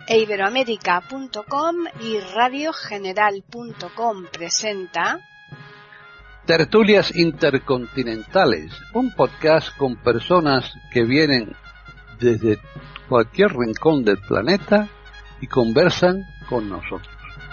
Iberoamerica.com y radiogeneral.com presenta Tertulias Intercontinentales, un podcast con personas que vienen desde cualquier rincón del planeta y conversan con nosotros.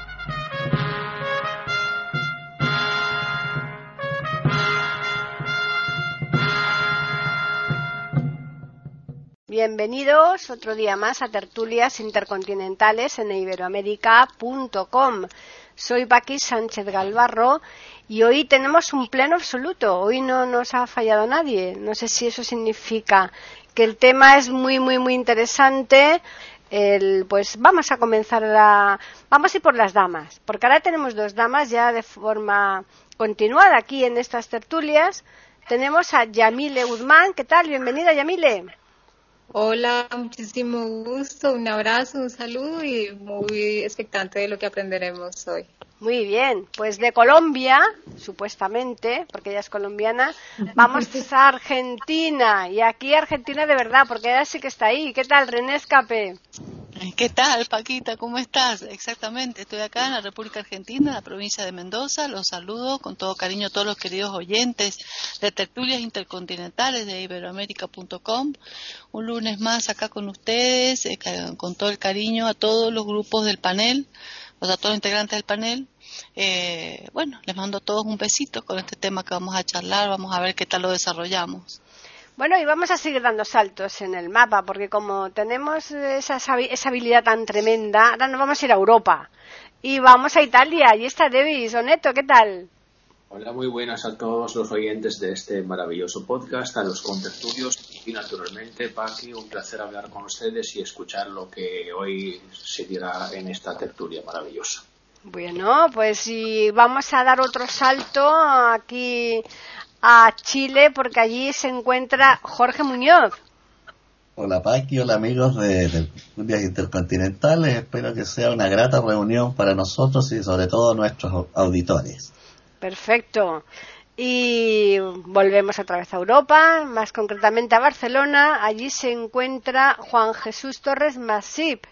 Bienvenidos otro día más a Tertulias Intercontinentales en Iberoamerica.com. Soy Paqui Sánchez Galvarro y hoy tenemos un pleno absoluto. Hoy no nos ha fallado nadie. No sé si eso significa que el tema es muy interesante. Pues vamos a comenzar vamos a ir por las damas, porque ahora tenemos dos damas ya de forma continuada aquí en estas tertulias. Tenemos a Yamile Guzmán. ¿Qué tal? Bienvenida, Yamile. Hola, muchísimo gusto, un abrazo, un saludo y muy expectante de lo que aprenderemos hoy. Muy bien, pues de Colombia, supuestamente, porque ella es colombiana, vamos a Argentina, y aquí Argentina de verdad, porque ella sí que está ahí. ¿Qué tal, René Escape? ¿Qué tal, Paquita? ¿Cómo estás? Exactamente, estoy acá en la República Argentina, en la provincia de Mendoza. Los saludo con todo cariño a todos los queridos oyentes de Tertulias Intercontinentales de Iberoamerica.com. Un lunes más acá con ustedes, con todo el cariño a todos los grupos del panel, o sea, a todos los integrantes del panel. Les mando a todos un besito con este tema que vamos a charlar. Vamos a ver qué tal lo desarrollamos. Bueno, y vamos a seguir dando saltos en el mapa, porque como tenemos esa habilidad tan tremenda, ahora nos vamos a ir a Europa. Y vamos a Italia. Allí está Debbie Sonetto. ¿Qué tal? Hola, muy buenas a todos los oyentes de este maravilloso podcast, a los contertulios y naturalmente, Paqui, un placer hablar con ustedes y escuchar lo que hoy se dirá en esta tertulia maravillosa. Bueno, pues y vamos a dar otro salto aquí a Chile, porque allí se encuentra Jorge Muñoz. Hola Paqui, hola amigos de Tertulias Intercontinentales, espero que sea una grata reunión para nosotros y sobre todo nuestros auditores. Perfecto. Y volvemos otra vez a Europa, más concretamente a Barcelona. Allí se encuentra Juan Jesús Torres Masip.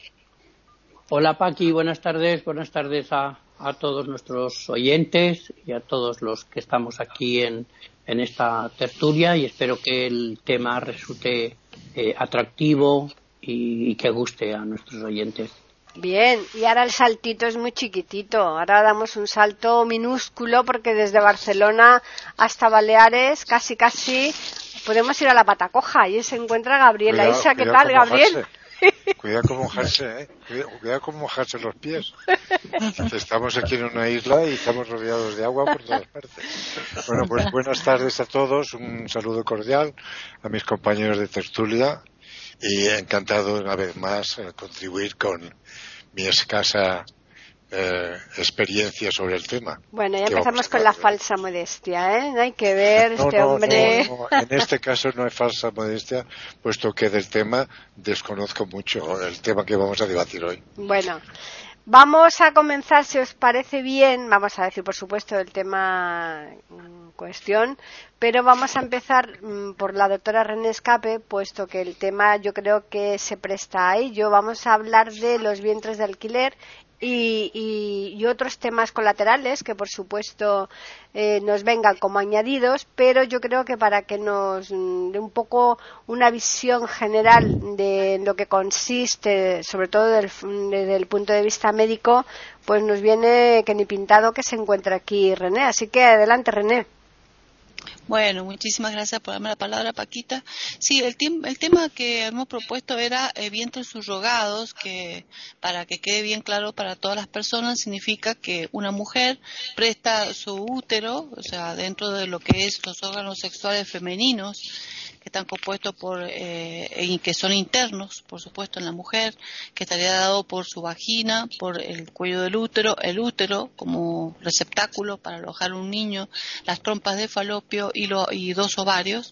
Hola Paqui, buenas tardes a todos nuestros oyentes y a todos los que estamos aquí en esta tertulia, y espero que el tema resulte atractivo y que guste a nuestros oyentes. Bien, y ahora el saltito es muy chiquitito. Ahora damos un salto minúsculo porque desde Barcelona hasta Baleares casi podemos ir a la Patacoja. Y se encuentra Gabriela Isa. ¿Qué tal, Gabriel? Cuidado con mojarse los pies. Estamos aquí en una isla y estamos rodeados de agua por todas partes. Bueno, pues buenas tardes a todos, un saludo cordial a mis compañeros de tertulia y encantado una vez más contribuir con mi escasa experiencia sobre el tema. Bueno, ya empezamos con la falsa modestia, ¿eh? No hay que ver hombre. No, en este caso no es falsa modestia, puesto que del tema desconozco mucho el tema que vamos a debatir hoy. Bueno, vamos a comenzar, si os parece bien, vamos a decir por supuesto el tema en cuestión, pero vamos a empezar por la doctora René Escape, puesto que el tema yo creo que se presta a ello. Vamos a hablar de los vientres de alquiler y otros temas colaterales que por supuesto nos vengan como añadidos, pero yo creo que para que nos dé un poco una visión general de lo que consiste, sobre todo desde el punto de vista médico, pues nos viene que ni pintado que se encuentra aquí René. Así que adelante, René. Bueno, muchísimas gracias por darme la palabra, Paquita. Sí, el tema que hemos propuesto era vientres subrogados, que para que quede bien claro para todas las personas, significa que una mujer presta su útero, o sea, dentro de lo que es los órganos sexuales femeninos, que están compuestos y que son internos, por supuesto, en la mujer, que estaría dado por su vagina, por el cuello del útero, el útero como receptáculo para alojar un niño, las trompas de falopio y dos ovarios.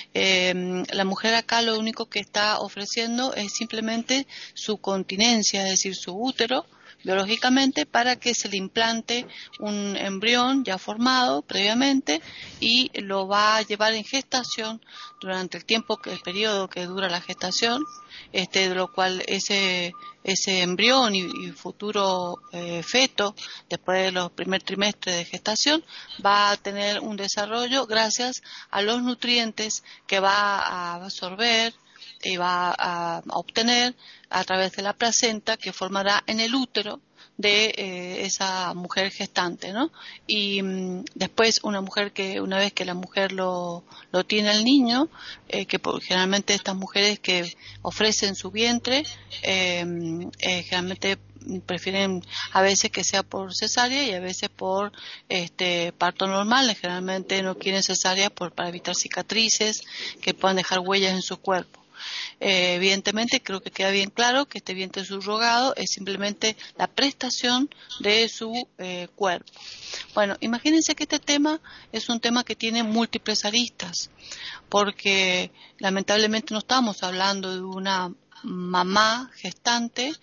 La mujer acá lo único que está ofreciendo es simplemente su continencia, es decir, su útero, biológicamente para que se le implante un embrión ya formado previamente y lo va a llevar en gestación durante el periodo que dura la gestación, de lo cual ese embrión y futuro feto, después de los primer trimestres de gestación, va a tener un desarrollo gracias a los nutrientes que va a absorber y va a obtener a través de la placenta que formará en el útero de esa mujer gestante, ¿no? Y después una vez que la mujer lo tiene el niño, generalmente estas mujeres que ofrecen su vientre, generalmente prefieren a veces que sea por cesárea y a veces por parto normal. Generalmente no quieren cesárea para evitar cicatrices que puedan dejar huellas en su cuerpo. Evidentemente creo que queda bien claro que este vientre subrogado es simplemente la prestación de su cuerpo. Bueno, imagínense que este tema es un tema que tiene múltiples aristas, porque lamentablemente no estamos hablando de una mamá gestante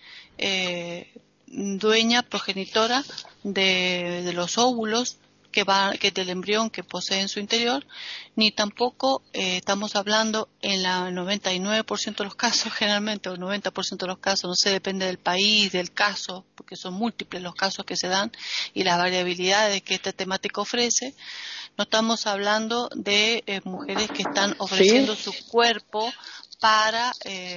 dueña, progenitora de los óvulos que del embrión que posee en su interior, ni tampoco estamos hablando en el 99% de los casos, generalmente, o el 90% de los casos, no sé, depende del país, del caso, porque son múltiples los casos que se dan y las variabilidades que esta temática ofrece. No estamos hablando de mujeres que están ofreciendo su cuerpo para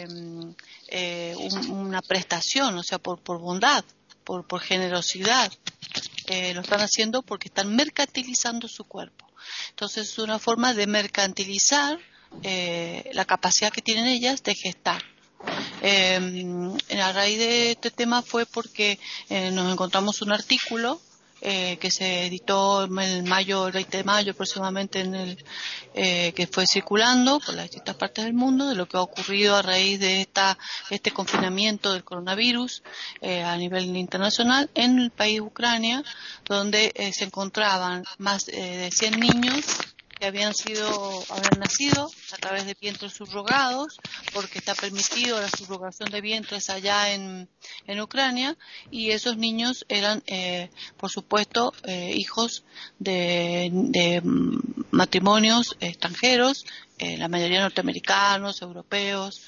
una prestación, o sea, por bondad, por generosidad. Lo están haciendo porque están mercantilizando su cuerpo. Entonces es una forma de mercantilizar la capacidad que tienen ellas de gestar. A raíz de este tema fue porque nos encontramos un artículo que se editó el 20 de mayo aproximadamente, que fue circulando por las distintas partes del mundo, de lo que ha ocurrido a raíz de este confinamiento del coronavirus a nivel internacional en el país de Ucrania, donde se encontraban más de 100 niños que habían nacido a través de vientres subrogados, porque está permitido la subrogación de vientres allá en Ucrania, y esos niños eran, por supuesto, hijos de matrimonios extranjeros, la mayoría norteamericanos, europeos,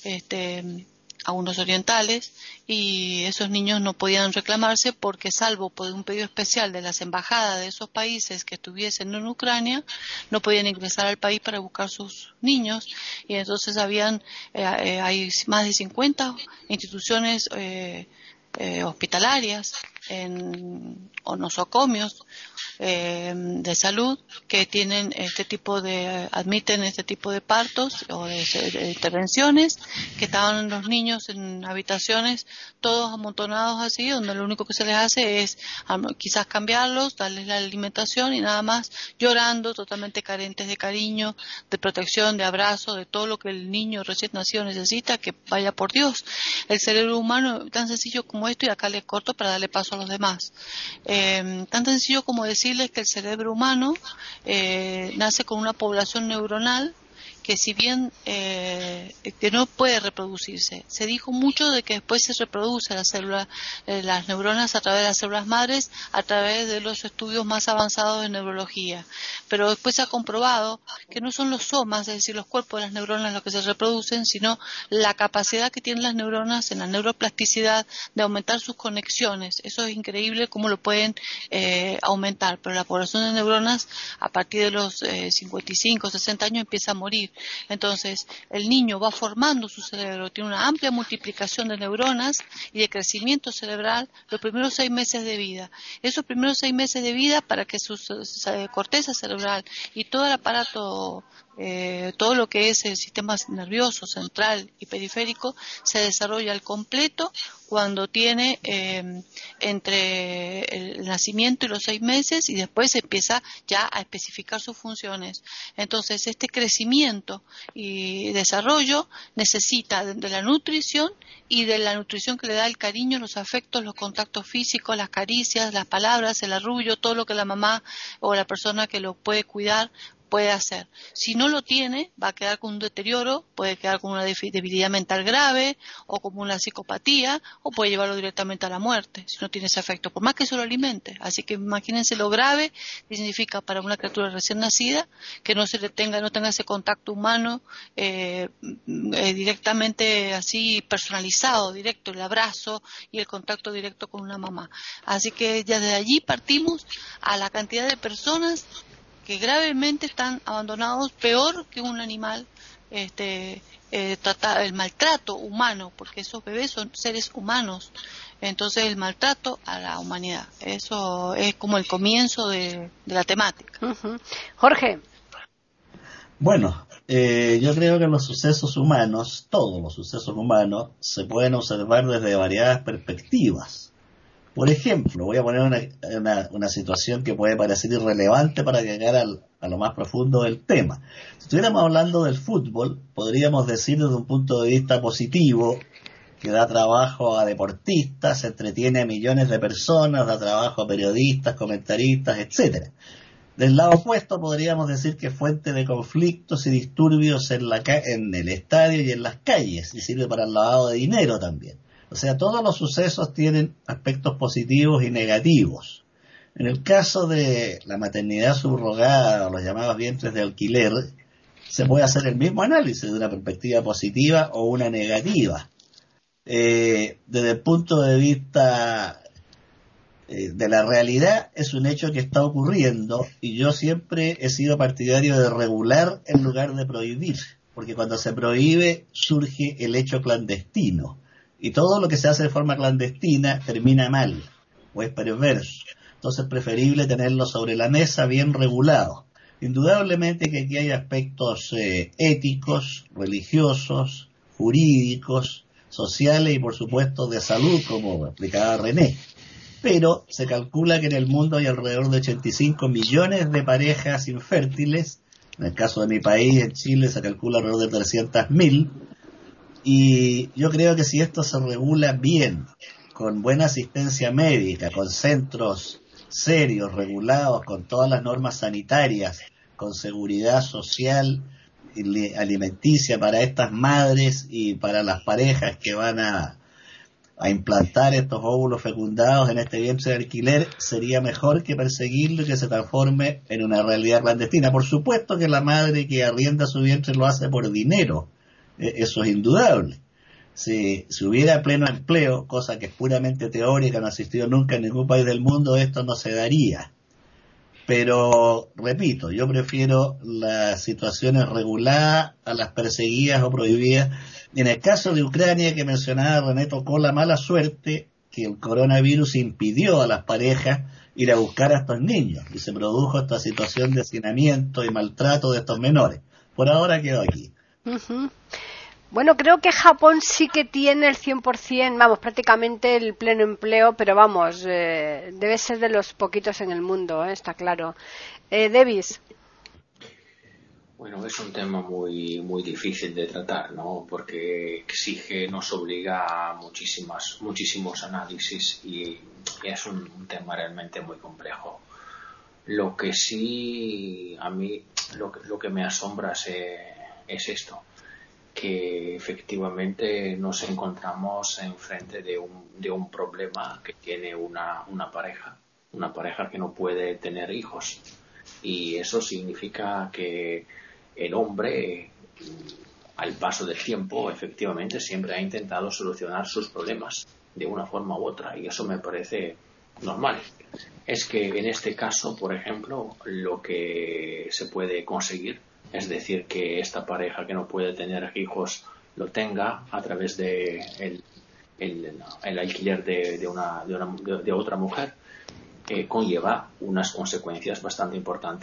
algunos orientales, y esos niños no podían reclamarse porque, salvo por un pedido especial de las embajadas de esos países que estuviesen en Ucrania, no podían ingresar al país para buscar sus niños. Y entonces hay más de 50 instituciones hospitalarias o nosocomios de salud que tienen admiten este tipo de partos o de intervenciones, que estaban los niños en habitaciones todos amontonados así, donde lo único que se les hace es quizás cambiarlos, darles la alimentación y nada más, llorando, totalmente carentes de cariño, de protección, de abrazo, de todo lo que el niño recién nacido necesita, que vaya por Dios. El cerebro humano, tan sencillo como esto, y acá les corto para darle paso a los demás, tan sencillo como decirles que el cerebro humano nace con una población neuronal que, si bien que no puede reproducirse, se dijo mucho de que después se reproduce la célula, las neuronas a través de las células madres, a través de los estudios más avanzados de neurología, pero después se ha comprobado que no son los somas, es decir, los cuerpos de las neuronas los que se reproducen, sino la capacidad que tienen las neuronas en la neuroplasticidad de aumentar sus conexiones. Eso es increíble cómo lo pueden aumentar, pero la población de neuronas a partir de los 55, 60 años empieza a morir. Entonces el niño va formando su cerebro, tiene una amplia multiplicación de neuronas y de crecimiento cerebral los primeros 6 meses de vida. Esos primeros 6 meses de vida, para que su corteza cerebral y todo el aparato, todo lo que es el sistema nervioso central y periférico, se desarrolla al completo cuando tiene entre el nacimiento y los 6 meses, y después se empieza ya a especificar sus funciones. Entonces este crecimiento y desarrollo necesita de la nutrición, y de la nutrición que le da el cariño, los afectos, los contactos físicos, las caricias, las palabras, el arrullo, todo lo que la mamá o la persona que lo puede cuidar puede hacer. Si no lo tiene, va a quedar con un deterioro, puede quedar con una debilidad mental grave, o como una psicopatía, o puede llevarlo directamente a la muerte, si no tiene ese efecto, por más que se lo alimente. Así que imagínense lo grave que significa para una criatura recién nacida que no tenga ese contacto humano directamente así personalizado, directo, el abrazo y el contacto directo con una mamá. Así que ya desde allí partimos a la cantidad de personas que gravemente están abandonados, peor que un animal, el maltrato humano, porque esos bebés son seres humanos. Entonces el maltrato a la humanidad, eso es como el comienzo de la temática. Uh-huh. Jorge. Bueno, yo creo que los sucesos humanos, todos los sucesos humanos, se pueden observar desde variadas perspectivas. Por ejemplo, voy a poner una situación que puede parecer irrelevante para llegar a lo más profundo del tema. Si estuviéramos hablando del fútbol, podríamos decir desde un punto de vista positivo que da trabajo a deportistas, entretiene a millones de personas, da trabajo a periodistas, comentaristas, etcétera. Del lado opuesto podríamos decir que es fuente de conflictos y disturbios en el estadio y en las calles, y sirve para el lavado de dinero también. O sea, todos los sucesos tienen aspectos positivos y negativos. En el caso de la maternidad subrogada o los llamados vientres de alquiler, se puede hacer el mismo análisis de una perspectiva positiva o una negativa. Desde el punto de vista de la realidad, es un hecho que está ocurriendo, y yo siempre he sido partidario de regular en lugar de prohibir, porque cuando se prohíbe surge el hecho clandestino. Y todo lo que se hace de forma clandestina termina mal, o es perverso. Entonces es preferible tenerlo sobre la mesa bien regulado. Indudablemente que aquí hay aspectos éticos, religiosos, jurídicos, sociales y por supuesto de salud, como explicaba René. Pero se calcula que en el mundo hay alrededor de 85 millones de parejas infértiles. En el caso de mi país, en Chile, se calcula alrededor de 300.000. Y yo creo que si esto se regula bien, con buena asistencia médica, con centros serios, regulados, con todas las normas sanitarias, con seguridad social y alimenticia para estas madres y para las parejas que van a implantar estos óvulos fecundados en este vientre de alquiler, sería mejor que perseguirlo y que se transforme en una realidad clandestina. Por supuesto que la madre que arrienda su vientre lo hace por dinero. Eso es indudable. Si hubiera pleno empleo, cosa que es puramente teórica, no ha existido nunca en ningún país del mundo, esto no se daría. Pero, repito, yo prefiero las situaciones reguladas a las perseguidas o prohibidas. Y en el caso de Ucrania, que mencionaba René, tocó la mala suerte que el coronavirus impidió a las parejas ir a buscar a estos niños, y se produjo esta situación de hacinamiento y maltrato de estos menores. Por ahora quedo aquí. Uh-huh. Bueno, creo que Japón sí que tiene el 100%, vamos, prácticamente el pleno empleo, pero vamos, debe ser de los poquitos en el mundo, está claro. Davis. Bueno, es un tema muy muy difícil de tratar, ¿no? Porque nos obliga a muchísimos análisis y es un tema realmente muy complejo. Lo que sí a mí lo que me asombra es esto, que efectivamente nos encontramos enfrente de un problema que tiene una pareja que no puede tener hijos, y eso significa que el hombre, al paso del tiempo, efectivamente siempre ha intentado solucionar sus problemas de una forma u otra, y eso me parece normal. Es que en este caso, por ejemplo, lo que se puede conseguir, es decir, que esta pareja que no puede tener hijos lo tenga a través de el alquiler de otra mujer, conlleva unas consecuencias bastante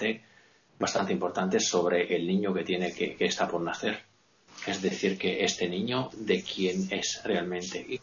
importantes sobre el niño que está por nacer. Es decir, que este niño, ¿de quién es realmente hijo?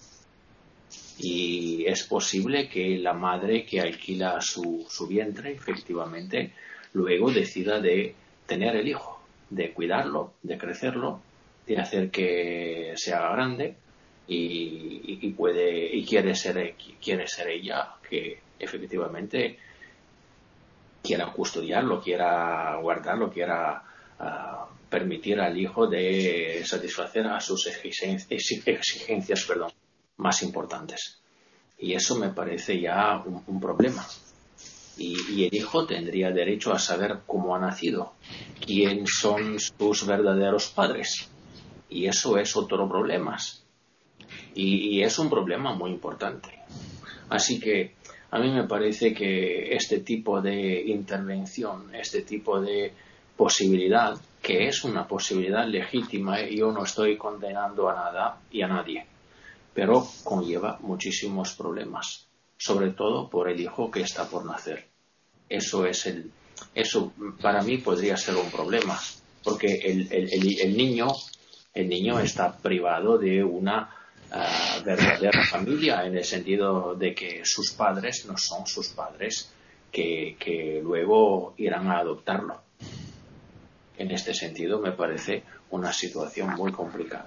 Y es posible que la madre que alquila su vientre, efectivamente, luego decida de tener el hijo, de cuidarlo, de crecerlo, de hacer que se haga grande y quiere ser ella que efectivamente quiera custodiarlo, quiera guardarlo, quiera permitir al hijo de satisfacer a sus exigencias más importantes. Y eso me parece ya un problema. Y el hijo tendría derecho a saber cómo ha nacido, quién son sus verdaderos padres. Y eso es otro problema. Y es un problema muy importante. Así que a mí me parece que este tipo de intervención, este tipo de posibilidad, que es una posibilidad legítima, yo no estoy condenando a nada y a nadie, pero conlleva muchísimos problemas, sobre todo por el hijo que está por nacer. Eso para mí podría ser un problema, porque el niño está privado de una verdadera familia, en el sentido de que sus padres no son sus padres que luego irán a adoptarlo. En este sentido me parece una situación muy complicada.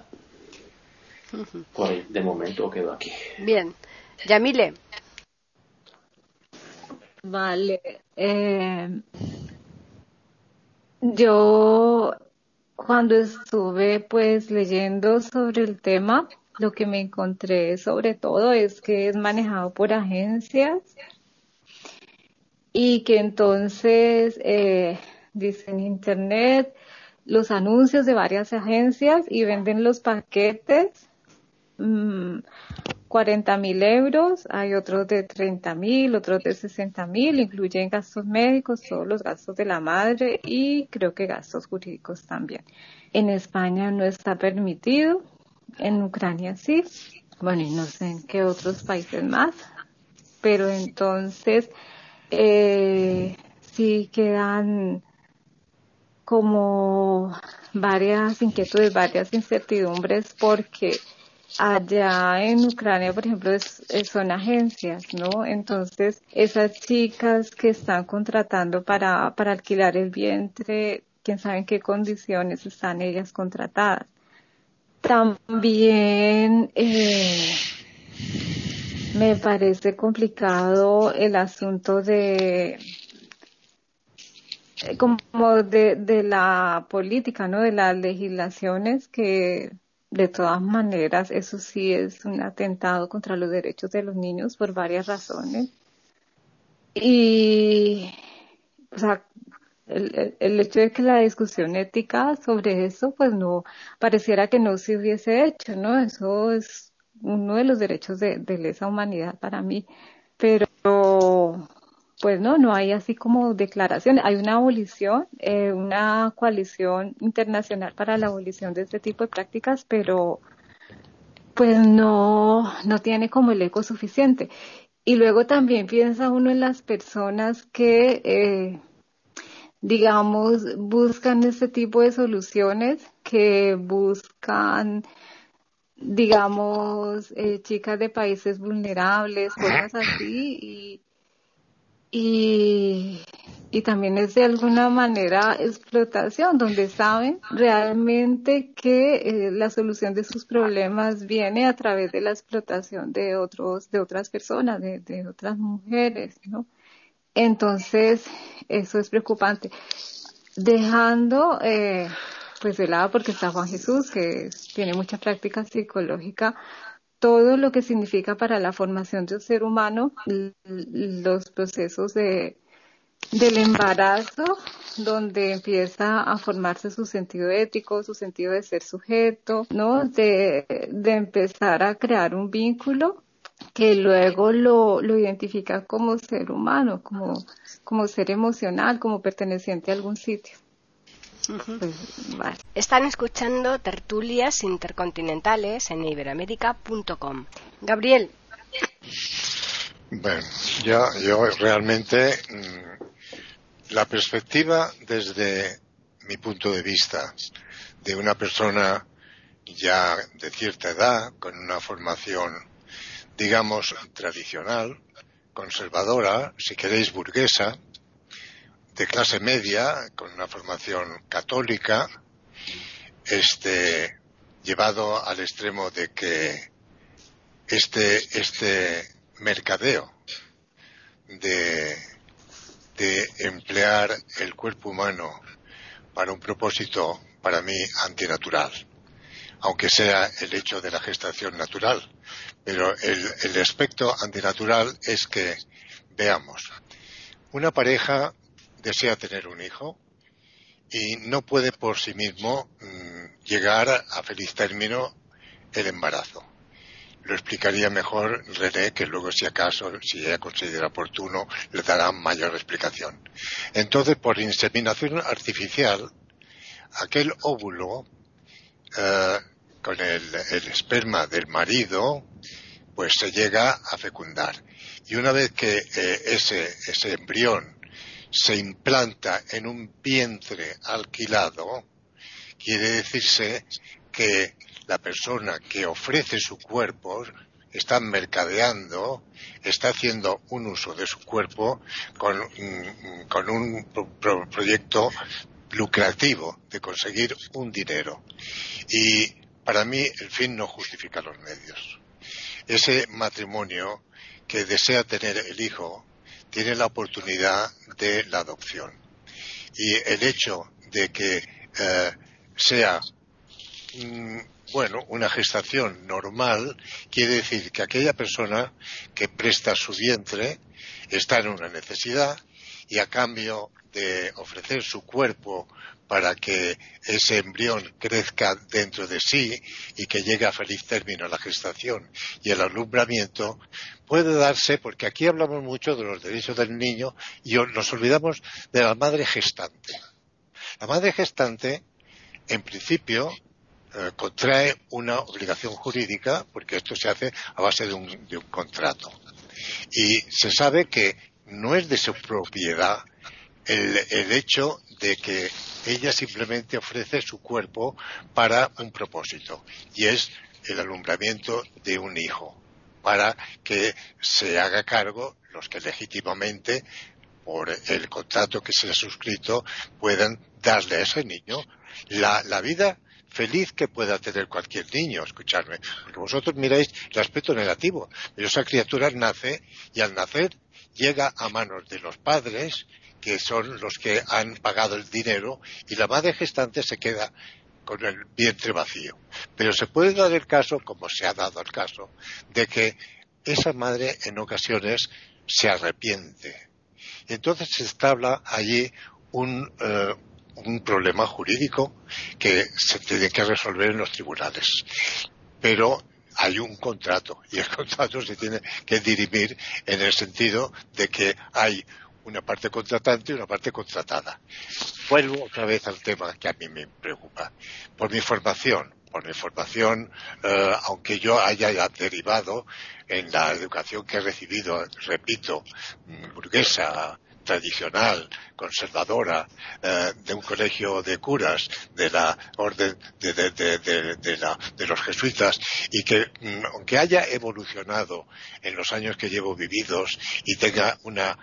De momento quedo aquí. Bien. Yamile. Vale. Yo cuando estuve pues leyendo sobre el tema, lo que me encontré sobre todo es que es manejado por agencias y que entonces dice en internet los anuncios de varias agencias y venden los paquetes 40.000 euros, hay otros de 30.000, otros de 60.000, incluyen gastos médicos, todos los gastos de la madre y creo que gastos jurídicos también. En España no está permitido, en Ucrania sí, bueno, y no sé en qué otros países más, pero entonces sí quedan como varias inquietudes, varias incertidumbres, porque allá en Ucrania, por ejemplo, son agencias, ¿no? Entonces, esas chicas que están contratando para alquilar el vientre, quién sabe en qué condiciones están ellas contratadas. También me parece complicado el asunto de la política, ¿no? De las legislaciones, que de todas maneras eso sí es un atentado contra los derechos de los niños por varias razones. Y, o sea, el hecho de que la discusión ética sobre eso, pues no, pareciera que no se hubiese hecho, ¿no? Eso es uno de los derechos de lesa humanidad para mí. Pero pues no hay así como declaración. Hay una abolición, una coalición internacional para la abolición de este tipo de prácticas, pero pues no tiene como el eco suficiente. Y luego también piensa uno en las personas que, digamos, buscan este tipo de soluciones, que buscan, digamos, chicas de países vulnerables, cosas así, y también es de alguna manera explotación, donde saben realmente que la solución de sus problemas viene a través de la explotación de otras personas, de otras mujeres, ¿no? Entonces, eso es preocupante. Dejando pues de lado, porque está Juan Jesús, que tiene mucha práctica psicológica, todo lo que significa para la formación del ser humano, los procesos del embarazo, donde empieza a formarse su sentido ético, su sentido de ser sujeto, ¿no? De empezar a crear un vínculo que luego lo identifica como ser humano, como ser emocional, como perteneciente a algún sitio. Pues, vale. Están escuchando Tertulias Intercontinentales en iberoamérica.com. Gabriel. Bueno, yo realmente la perspectiva desde mi punto de vista de una persona ya de cierta edad, con una formación, digamos, tradicional, conservadora, si queréis burguesa, de clase media, con una formación católica, llevado al extremo de que este mercadeo de de emplear el cuerpo humano para un propósito, para mí, antinatural, aunque sea el hecho de la gestación natural. Pero el aspecto antinatural es que, veamos, una pareja desea tener un hijo y no puede por sí mismo llegar a feliz término el embarazo. Lo explicaría mejor René, que luego, si acaso, si ella considera oportuno, le dará mayor explicación. Entonces, por inseminación artificial, aquel óvulo con el esperma del marido, pues se llega a fecundar. Y una vez que ese embrión se implanta en un vientre alquilado, quiere decirse que la persona que ofrece su cuerpo está mercadeando, está haciendo un uso de su cuerpo con un proyecto lucrativo de conseguir un dinero. Y para mí el fin no justifica los medios. Ese matrimonio que desea tener el hijo tiene la oportunidad de la adopción. Y el hecho de que sea una gestación normal, quiere decir que aquella persona que presta su vientre está en una necesidad y a cambio de ofrecer su cuerpo para que ese embrión crezca dentro de sí y que llegue a feliz término la gestación y el alumbramiento, puede darse, porque aquí hablamos mucho de los derechos del niño y nos olvidamos de la madre gestante. La madre gestante, en principio, contrae una obligación jurídica, porque esto se hace a base de un contrato. Y se sabe que no es de su propiedad el hecho de que ella simplemente ofrece su cuerpo para un propósito, y es el alumbramiento de un hijo, para que se haga cargo los que legítimamente, por el contrato que se ha suscrito, puedan darle a ese niño la vida feliz que pueda tener cualquier niño. Escuchadme, porque vosotros miráis el aspecto negativo, pero esa criatura nace y al nacer llega a manos de los padres, que son los que han pagado el dinero, y la madre gestante se queda con el vientre vacío. Pero se puede dar el caso, como se ha dado el caso, de que esa madre en ocasiones se arrepiente. Y entonces se establa allí un problema jurídico que se tiene que resolver en los tribunales. Pero hay un contrato, y el contrato se tiene que dirimir en el sentido de que hay una parte contratante y una parte contratada. Vuelvo otra vez al tema que a mí me preocupa. Por mi formación, aunque yo haya derivado en la educación que he recibido, repito, burguesa, tradicional, conservadora, de un colegio de curas, de la orden de los jesuitas, y que aunque haya evolucionado en los años que llevo vividos y tenga una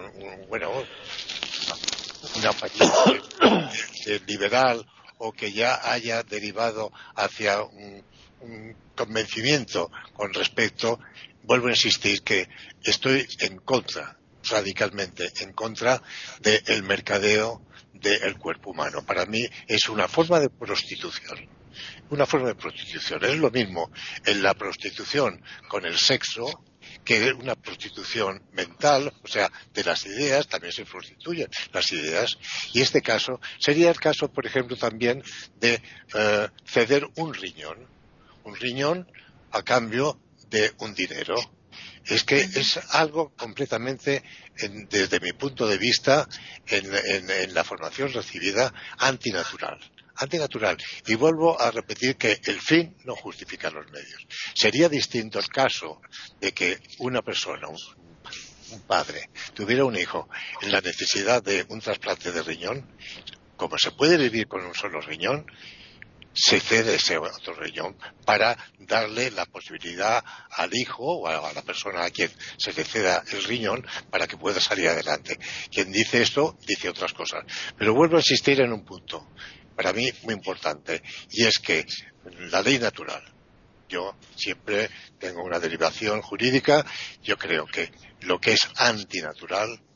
apariencia de liberal, o que ya haya derivado hacia un convencimiento con respecto, vuelvo a insistir que estoy radicalmente en contra del mercadeo del cuerpo humano. Para mí es una forma de prostitución. Es lo mismo en la prostitución con el sexo que una prostitución mental, o sea, de las ideas. También se prostituyen las ideas, y este caso sería el caso, por ejemplo, también de ceder un riñón a cambio de un dinero. Es que es algo completamente, desde mi punto de vista, en la formación recibida, antinatural. Y vuelvo a repetir que el fin no justifica los medios. Sería distinto el caso de que una persona, un padre, tuviera un hijo en la necesidad de un trasplante de riñón. Como se puede vivir con un solo riñón, se cede ese otro riñón para darle la posibilidad al hijo o a la persona a quien se le ceda el riñón para que pueda salir adelante. Quien dice esto dice otras cosas. Pero vuelvo a insistir en un punto, para mí muy importante, y es que la ley natural, yo siempre tengo una derivación jurídica, yo creo que lo que es antinatural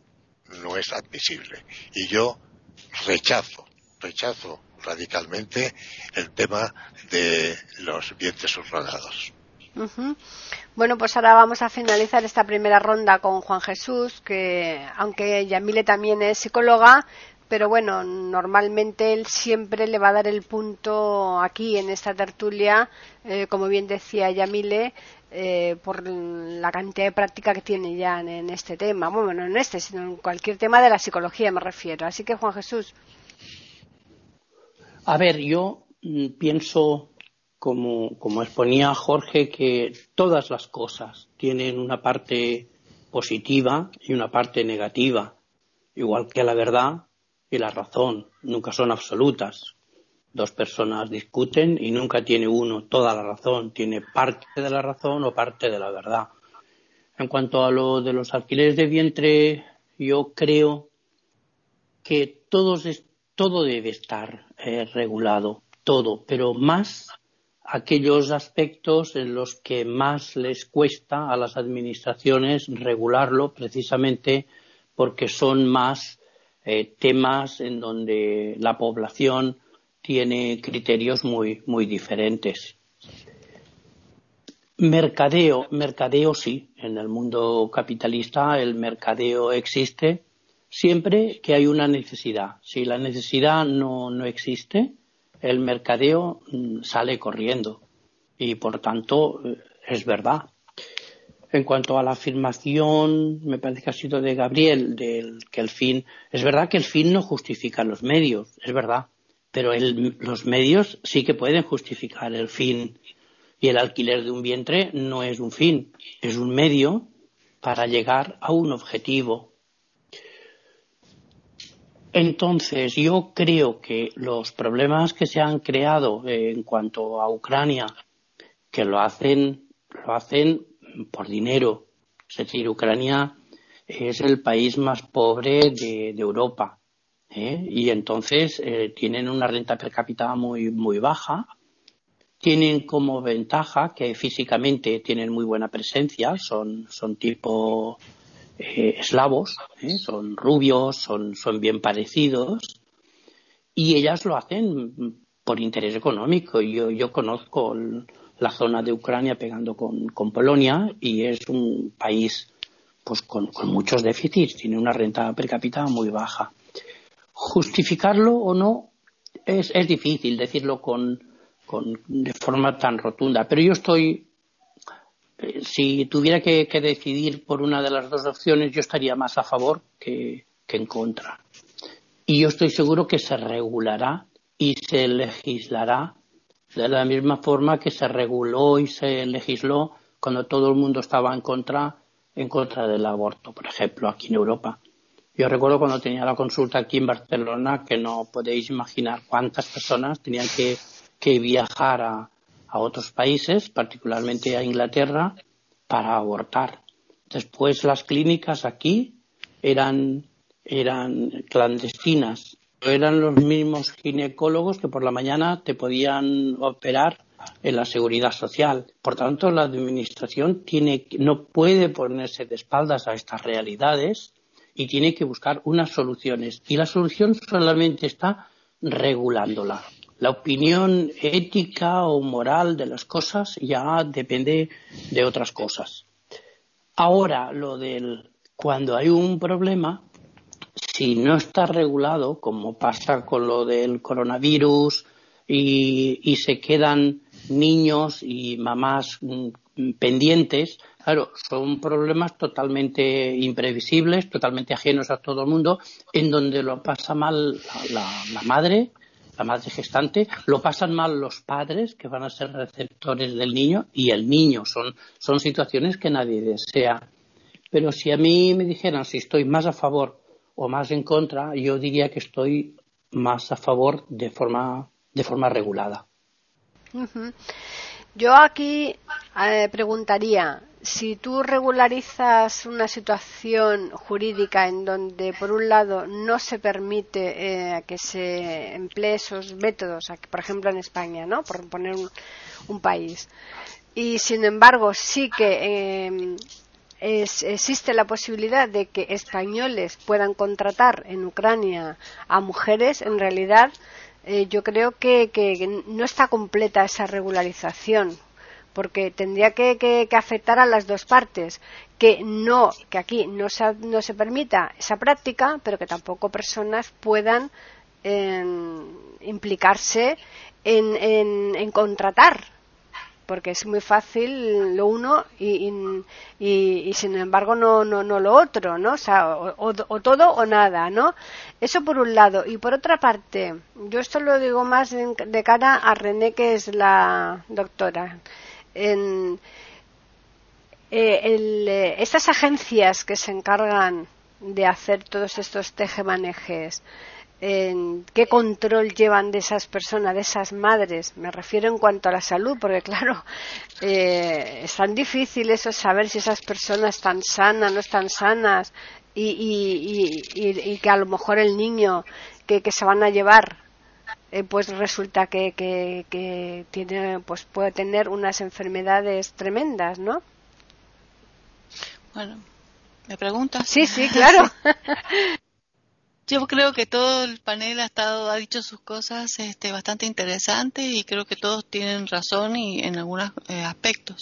no es admisible. Y yo rechazo radicalmente el tema de los vientres subrogados. Uh-huh. Bueno, pues ahora vamos a finalizar esta primera ronda con Juan Jesús, que aunque Yamile también es psicóloga, pero bueno, normalmente él siempre le va a dar el punto aquí en esta tertulia, como bien decía Yamile, por la cantidad de práctica que tiene ya en este tema. Bueno, no en este, sino en cualquier tema de la psicología me refiero. Así que, Juan Jesús. A ver, yo pienso, como exponía Jorge, que todas las cosas tienen una parte positiva y una parte negativa, igual que la verdad y la razón nunca son absolutas. Dos personas discuten y nunca tiene uno toda la razón, tiene parte de la razón o parte de la verdad. En cuanto a lo de los alquileres de vientre, yo creo que todo debe estar regulado, todo, pero más aquellos aspectos en los que más les cuesta a las administraciones regularlo, precisamente porque son más temas en donde la población tiene criterios muy diferentes. Mercadeo sí, en el mundo capitalista el mercadeo existe siempre que hay una necesidad. Si la necesidad no existe, el mercadeo sale corriendo y por tanto es verdad. En cuanto a la afirmación, me parece que ha sido de Gabriel, que el fin, es verdad que el fin no justifica los medios, es verdad, pero los medios sí que pueden justificar el fin, y el alquiler de un vientre no es un fin, es un medio para llegar a un objetivo. Entonces, yo creo que los problemas que se han creado en cuanto a Ucrania, que lo hacen por dinero. Es decir, Ucrania es el país más pobre de Europa, y entonces tienen una renta per cápita muy baja. Tienen como ventaja que físicamente tienen muy buena presencia, son tipo eslavos, son rubios, son bien parecidos, y ellas lo hacen por interés económico. Yo conozco la zona de Ucrania pegando con Polonia y es un país pues con muchos déficits, tiene una renta per cápita muy baja. Justificarlo o no es difícil decirlo de forma tan rotunda, pero yo si tuviera que decidir por una de las dos opciones, yo estaría más a favor que en contra. Y yo estoy seguro que se regulará y se legislará de la misma forma que se reguló y se legisló cuando todo el mundo estaba en contra del aborto, por ejemplo, aquí en Europa. Yo recuerdo cuando tenía la consulta aquí en Barcelona que no podéis imaginar cuántas personas tenían que viajar a otros países, particularmente a Inglaterra, para abortar. Después las clínicas aquí eran clandestinas. Eran los mismos ginecólogos que por la mañana te podían operar en la seguridad social. Por tanto, la administración no puede ponerse de espaldas a estas realidades y tiene que buscar unas soluciones. Y la solución solamente está regulándola. La opinión ética o moral de las cosas ya depende de otras cosas. Ahora, cuando hay un problema, si no está regulado, como pasa con lo del coronavirus, y se quedan niños y mamás pendientes, claro, son problemas totalmente imprevisibles, totalmente ajenos a todo el mundo, en donde lo pasa mal la madre gestante, lo pasan mal los padres, que van a ser receptores del niño, y el niño. Son situaciones que nadie desea. Pero si a mí me dijeran si estoy más a favor o más en contra, yo diría que estoy más a favor de forma regulada. Uh-huh. Yo aquí preguntaría, si tú regularizas una situación jurídica en donde, por un lado, no se permite que se emplee esos métodos, por ejemplo en España, ¿no?, por poner un país, y sin embargo sí que existe la posibilidad de que españoles puedan contratar en Ucrania a mujeres, en realidad yo creo que no está completa esa regularización, porque tendría que afectar a las dos partes, que aquí no se permita esa práctica, pero que tampoco personas puedan implicarse en contratar, porque es muy fácil lo uno y sin embargo no lo otro, ¿no? O sea, o todo o nada, ¿no? Eso por un lado. Y por otra parte, yo esto lo digo más de cara a René, que es la doctora. Estas agencias que se encargan de hacer todos estos tejemanejes, ¿qué control llevan de esas personas, de esas madres? Me refiero en cuanto a la salud, porque claro, es tan difícil eso, saber si esas personas están sanas, no están sanas, y que a lo mejor el niño que se van a llevar pues resulta que tiene, pues puede tener unas enfermedades tremendas, ¿no? Bueno, ¿me preguntas? Sí, claro. Yo creo que todo el panel ha dicho sus cosas bastante interesantes, y creo que todos tienen razón y en algunos aspectos.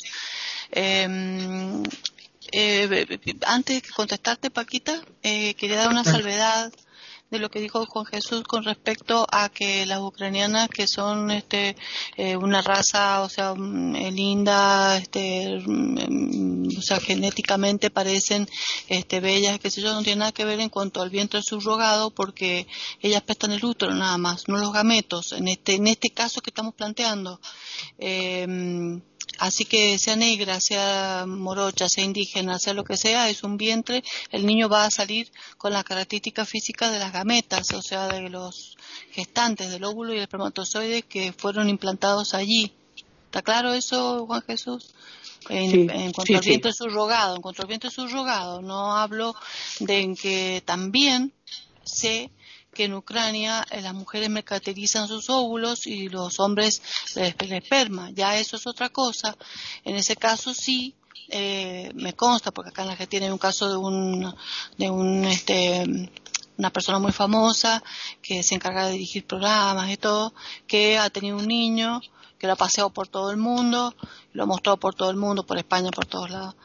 Antes de contestarte, Paquita, quería dar una salvedad de lo que dijo Juan Jesús con respecto a que las ucranianas, que son una raza, o sea, linda, o sea, genéticamente parecen bellas, qué sé yo, no tiene nada que ver en cuanto al vientre subrogado, porque ellas prestan el útero nada más, no los gametos, en este caso que estamos planteando. Así que sea negra, sea morocha, sea indígena, sea lo que sea, es un vientre. El niño va a salir con las características físicas de las gametas, o sea, de los gestantes, del óvulo y el espermatozoide que fueron implantados allí. ¿Está claro eso, Juan Jesús? En cuanto al vientre subrogado, no hablo de que también sé que en Ucrania las mujeres mercantilizan sus óvulos y los hombres el esperma. Ya eso es otra cosa. En ese caso sí me consta, porque acá en la Argentina hay un caso de una persona muy famosa que se encarga de dirigir programas y todo, que ha tenido un niño que lo ha paseado por todo el mundo, lo ha mostrado por todo el mundo, por España, por todos lados.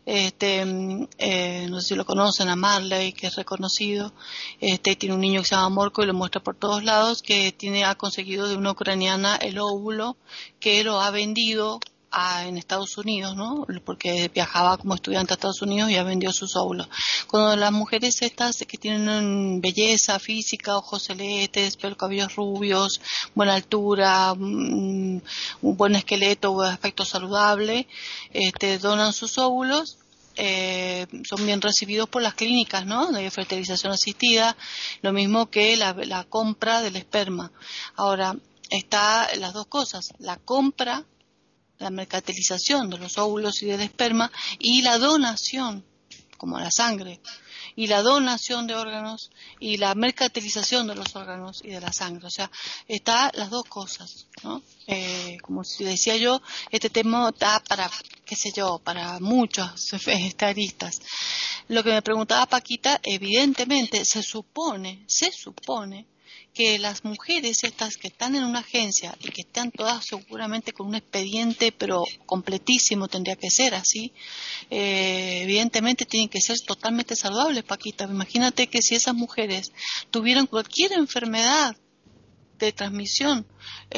No sé si lo conocen, a Marley, que es reconocido. Tiene un niño que se llama Morco y lo muestra por todos lados, que ha conseguido de una ucraniana el óvulo, que lo ha vendido en Estados Unidos, ¿no? Porque viajaba como estudiante a Estados Unidos y ha vendido sus óvulos. Cuando las mujeres estas que tienen belleza física, ojos celestes, cabellos rubios, buena altura, un buen esqueleto, buen aspecto saludable, donan sus óvulos, son bien recibidos por las clínicas, ¿no?, de fertilización asistida, lo mismo que la compra del esperma. Ahora, está las dos cosas, la compra, la mercantilización de los óvulos y del esperma, y la donación, como la sangre, y la donación de órganos y la mercantilización de los órganos y de la sangre. O sea, está las dos cosas, ¿no? Como si decía yo, este tema está para, qué sé yo, para muchos aristas. Lo que me preguntaba Paquita, evidentemente se supone que las mujeres estas que están en una agencia y que están todas seguramente con un expediente pero completísimo, tendría que ser así, evidentemente tienen que ser totalmente saludables, Paquita. Imagínate que si esas mujeres tuvieran cualquier enfermedad de transmisión,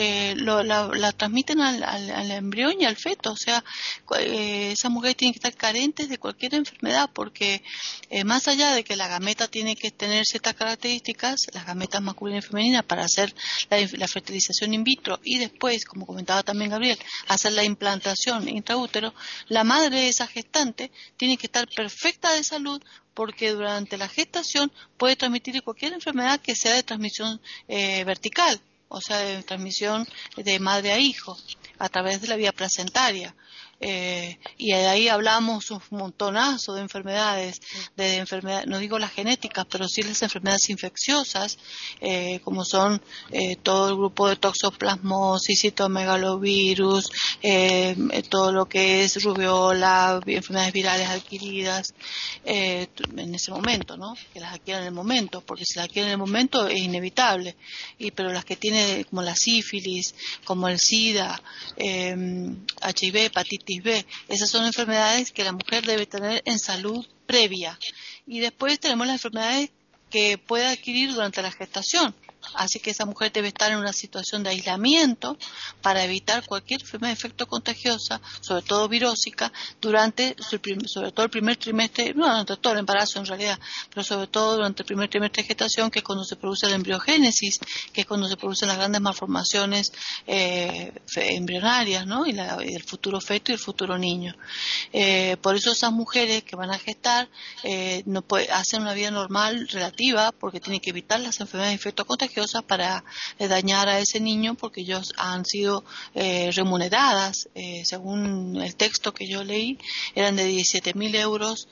la transmiten al embrión y al feto. O sea, esas mujeres tienen que estar carentes de cualquier enfermedad, porque más allá de que la gameta tiene que tener ciertas características, las gametas masculinas y femeninas, para hacer la fertilización in vitro y después, como comentaba también Gabriel, hacer la implantación intraútero, la madre de esa gestante tiene que estar perfecta de salud, porque durante la gestación puede transmitir cualquier enfermedad que sea de transmisión vertical, o sea, de transmisión de madre a hijo, a través de la vía placentaria. Y de ahí hablamos un montonazo de enfermedades, no digo las genéticas, pero sí las enfermedades infecciosas, como son todo el grupo de toxoplasmosis, citomegalovirus, todo lo que es rubiola, enfermedades virales adquiridas en ese momento, ¿no? Que las adquieran en el momento, porque si las adquieren en el momento es inevitable. Pero las que tiene como la sífilis, como el SIDA, HIV, hepatitis B, esas son enfermedades que la mujer debe tener en salud previa. Y después tenemos las enfermedades que puede adquirir durante la gestación. Así que esa mujer debe estar en una situación de aislamiento para evitar cualquier enfermedad de efecto contagiosa, sobre todo virósica, sobre todo el primer trimestre, no durante todo el embarazo en realidad, pero sobre todo durante el primer trimestre de gestación, que es cuando se produce la embriogénesis, que es cuando se producen las grandes malformaciones embrionarias, ¿no? Y el futuro feto y el futuro niño. Por eso esas mujeres que van a gestar hacen una vida normal relativa, porque tienen que evitar las enfermedades de efecto contagiosa para dañar a ese niño, porque ellos han sido remuneradas, según el texto que yo leí, eran de 17.000 euros,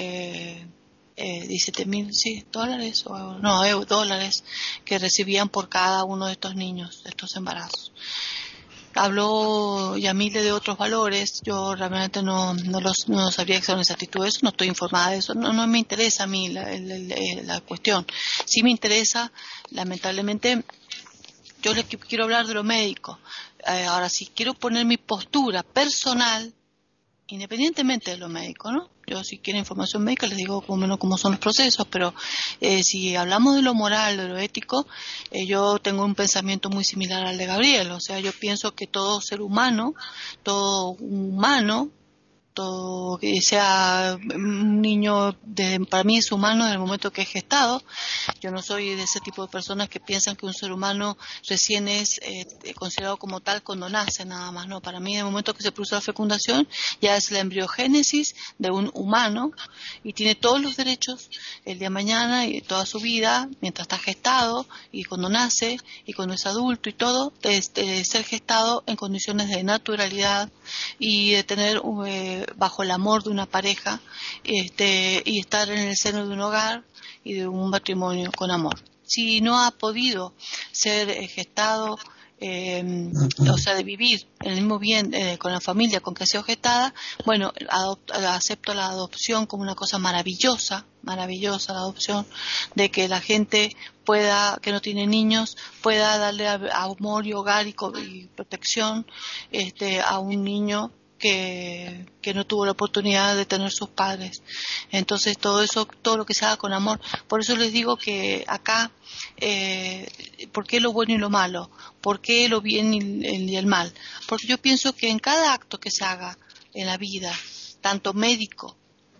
17.000, sí, dólares o no, dólares que recibían por cada uno de estos niños, de estos embarazos. Habló Yamile de otros valores, yo realmente no sabría que son exactitud de eso, no estoy informada de eso, no me interesa a mí la cuestión. Sí me interesa, lamentablemente, yo les quiero hablar de lo médico. Ahora, si quiero poner mi postura personal, independientemente de lo médico, ¿no? Yo, si quieren información médica, les digo más o menos cómo son los procesos, pero si hablamos de lo moral, de lo ético, yo tengo un pensamiento muy similar al de Gabriel. O sea, yo pienso que todo ser humano, todo humano, todo que sea un niño, para mí es humano desde el momento que es gestado. Yo no soy de ese tipo de personas que piensan que un ser humano recién es considerado como tal cuando nace nada más. No, para mí en el momento que se produce la fecundación ya es la embriogénesis de un humano y tiene todos los derechos el día de mañana y toda su vida mientras está gestado y cuando nace y cuando es adulto y todo, de ser gestado en condiciones de naturalidad y de tener bajo el amor de una pareja y estar en el seno de un hogar y de un matrimonio con amor. Si no ha podido ser gestado, o sea, de vivir en el mismo bien con la familia con que ha sido gestada, bueno, acepto la adopción como una cosa maravillosa la adopción, de que la gente que no tiene niños, pueda darle amor y hogar y protección a un niño que no tuvo la oportunidad de tener sus padres. Entonces todo lo que se haga con amor. Por eso les digo que acá, ¿por qué lo bueno y lo malo? ¿Por qué lo bien y el mal? Porque yo pienso que en cada acto que se haga en la vida, tanto médico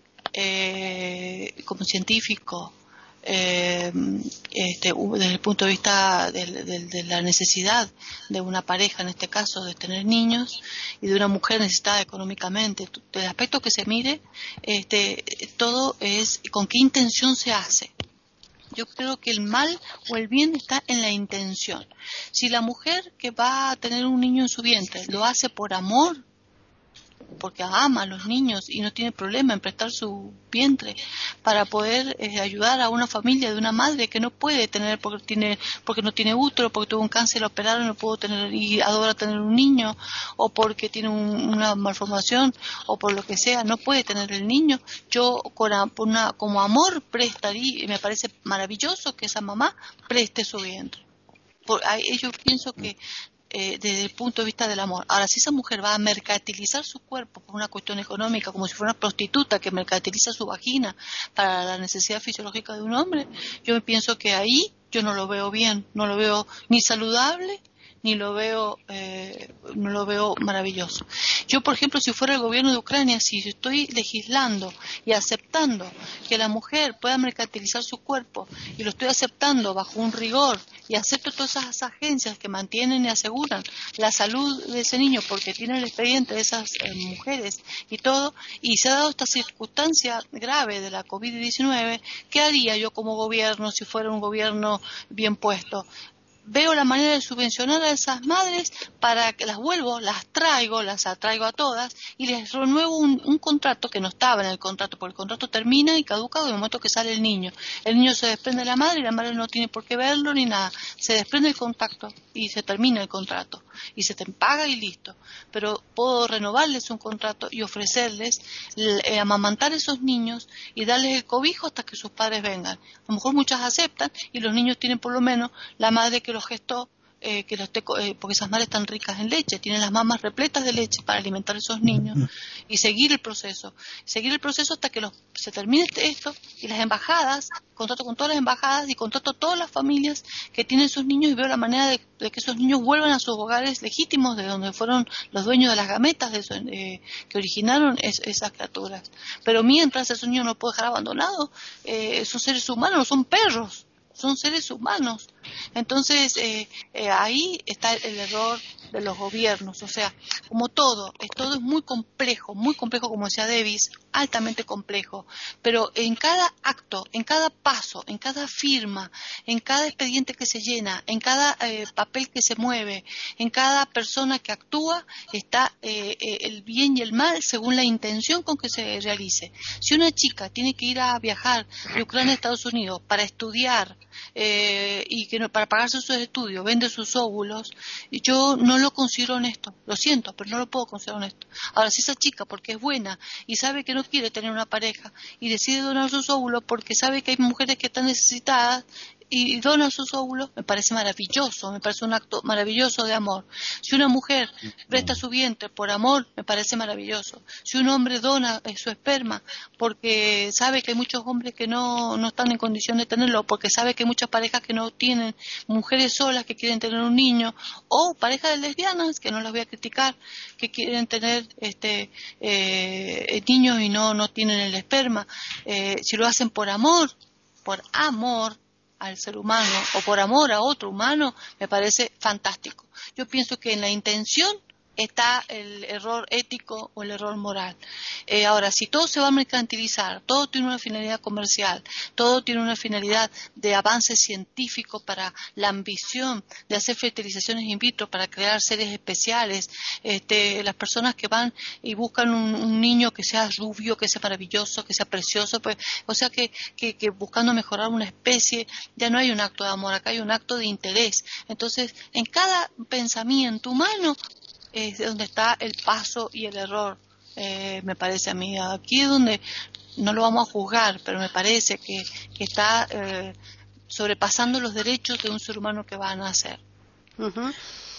como científico, desde el punto de vista de la necesidad de una pareja, en este caso de tener niños, y de una mujer necesitada económicamente, del aspecto que se mire, todo es con qué intención se hace. Yo creo que el mal o el bien está en la intención. Si la mujer que va a tener un niño en su vientre lo hace por amor, porque ama a los niños y no tiene problema en prestar su vientre para poder ayudar a una familia de una madre que no puede tener porque no tiene útero, porque tuvo un cáncer, lo operaron, no pudo tener y adora tener un niño, o porque tiene una malformación, o por lo que sea, no puede tener el niño. Yo como amor prestaría, y me parece maravilloso que esa mamá preste su vientre. Yo pienso que desde el punto de vista del amor. Ahora, si esa mujer va a mercantilizar su cuerpo por una cuestión económica, como si fuera una prostituta que mercantiliza su vagina para la necesidad fisiológica de un hombre, yo pienso que ahí yo no lo veo bien, no lo veo ni saludable, ni lo veo no lo veo maravilloso. Yo, por ejemplo, si fuera el gobierno de Ucrania, si estoy legislando y aceptando que la mujer pueda mercantilizar su cuerpo, y lo estoy aceptando bajo un rigor, y acepto todas esas agencias que mantienen y aseguran la salud de ese niño porque tienen el expediente de esas mujeres y todo, y se ha dado esta circunstancia grave de la COVID-19, ¿qué haría yo como gobierno si fuera un gobierno bien puesto? veo la manera de subvencionar a esas madres para que las atraigo a todas y les renuevo un contrato que no estaba en el contrato, porque el contrato termina y caduca en el momento que sale el niño. El niño se desprende de la madre y la madre no tiene por qué verlo ni nada. Se desprende el contacto y se termina el contrato y se te paga y listo. Pero puedo renovarles un contrato y ofrecerles amamantar a esos niños y darles el cobijo hasta que sus padres vengan. A lo mejor muchas aceptan y los niños tienen por lo menos la madre que los gestó, porque esas madres están ricas en leche, tienen las mamas repletas de leche para alimentar a esos niños y seguir el proceso hasta que se termine esto, y las embajadas, contrato con todas las embajadas y contrato a todas las familias que tienen sus niños y veo la manera de que esos niños vuelvan a sus hogares legítimos, de donde fueron los dueños de las gametas que originaron esas criaturas. Pero mientras esos niños no pueden dejar abandonados, son seres humanos, no son perros. Son seres humanos. Entonces, ahí está el error de los gobiernos. O sea, como todo es muy complejo, como decía Davis, altamente complejo. Pero en cada acto, en cada paso, en cada firma, en cada expediente que se llena, en cada papel que se mueve, en cada persona que actúa, está el bien y el mal según la intención con que se realice. Si una chica tiene que ir a viajar de Ucrania a Estados Unidos para estudiar, y que para pagarse sus estudios vende sus óvulos, yo no lo considero honesto, lo siento, pero no lo puedo considerar honesto. Ahora, si esa chica, porque es buena y sabe que no quiere tener una pareja y decide donar sus óvulos porque sabe que hay mujeres que están necesitadas y dona sus óvulos, me parece maravilloso, me parece un acto maravilloso de amor. Si una mujer presta su vientre por amor, me parece maravilloso. Si un hombre dona su esperma porque sabe que hay muchos hombres que no están en condición de tenerlo, porque sabe que hay muchas parejas que no tienen, mujeres solas que quieren tener un niño, o parejas de lesbianas, que no las voy a criticar, que quieren tener niños y no tienen el esperma, si lo hacen por amor al ser humano o por amor a otro humano, me parece fantástico. Yo pienso que en la intención está el error ético o el error moral. Ahora, si todo se va a mercantilizar, todo tiene una finalidad comercial, todo tiene una finalidad de avance científico para la ambición de hacer fertilizaciones in vitro, para crear seres especiales, las personas que van y buscan un niño que sea rubio, que sea maravilloso, que sea precioso, pues, o sea que buscando mejorar una especie, ya no hay un acto de amor, acá hay un acto de interés. Entonces, en cada pensamiento humano es donde está el paso y el error, me parece a mí. Aquí es donde no lo vamos a juzgar, pero me parece que está sobrepasando los derechos de un ser humano que va a nacer. Uh-huh.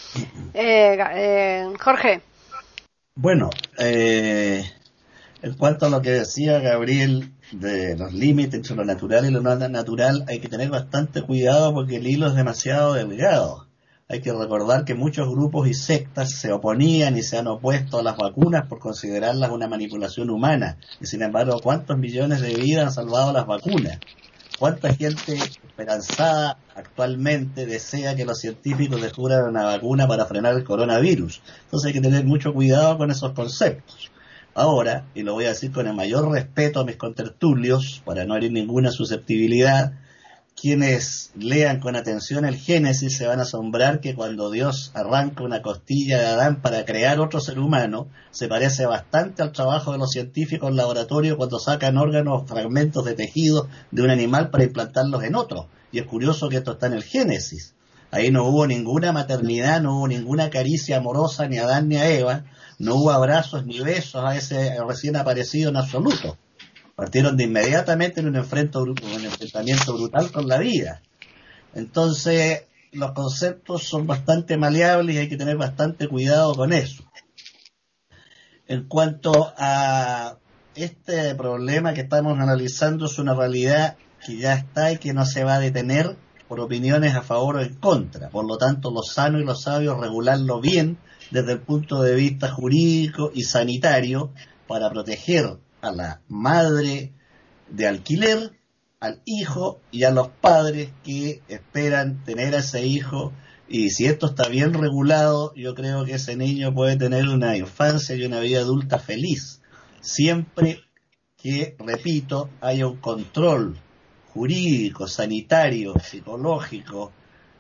Jorge. Bueno, en cuanto a lo que decía Gabriel de los límites entre lo natural y lo no natural, hay que tener bastante cuidado porque el hilo es demasiado delgado. Hay que recordar que muchos grupos y sectas se oponían y se han opuesto a las vacunas por considerarlas una manipulación humana. Y sin embargo, ¿cuántos millones de vidas han salvado las vacunas? ¿Cuánta gente esperanzada actualmente desea que los científicos descubran una vacuna para frenar el coronavirus? Entonces hay que tener mucho cuidado con esos conceptos. Ahora, y lo voy a decir con el mayor respeto a mis contertulios, para no herir ninguna susceptibilidad, quienes lean con atención el Génesis se van a asombrar que cuando Dios arranca una costilla de Adán para crear otro ser humano, se parece bastante al trabajo de los científicos en laboratorio cuando sacan órganos o fragmentos de tejido de un animal para implantarlos en otro. Y es curioso que esto está en el Génesis. Ahí no hubo ninguna maternidad, no hubo ninguna caricia amorosa ni a Adán ni a Eva, no hubo abrazos ni besos a ese recién aparecido en absoluto. Partieron de inmediatamente en un enfrentamiento brutal con la vida. Entonces, los conceptos son bastante maleables y hay que tener bastante cuidado con eso. En cuanto a este problema que estamos analizando, es una realidad que ya está y que no se va a detener por opiniones a favor o en contra. Por lo tanto, lo sano y lo sabio es regularlo bien desde el punto de vista jurídico y sanitario para proteger a la madre de alquiler, al hijo y a los padres que esperan tener a ese hijo, y si esto está bien regulado, yo creo que ese niño puede tener una infancia y una vida adulta feliz, siempre que, repito, haya un control jurídico, sanitario, psicológico,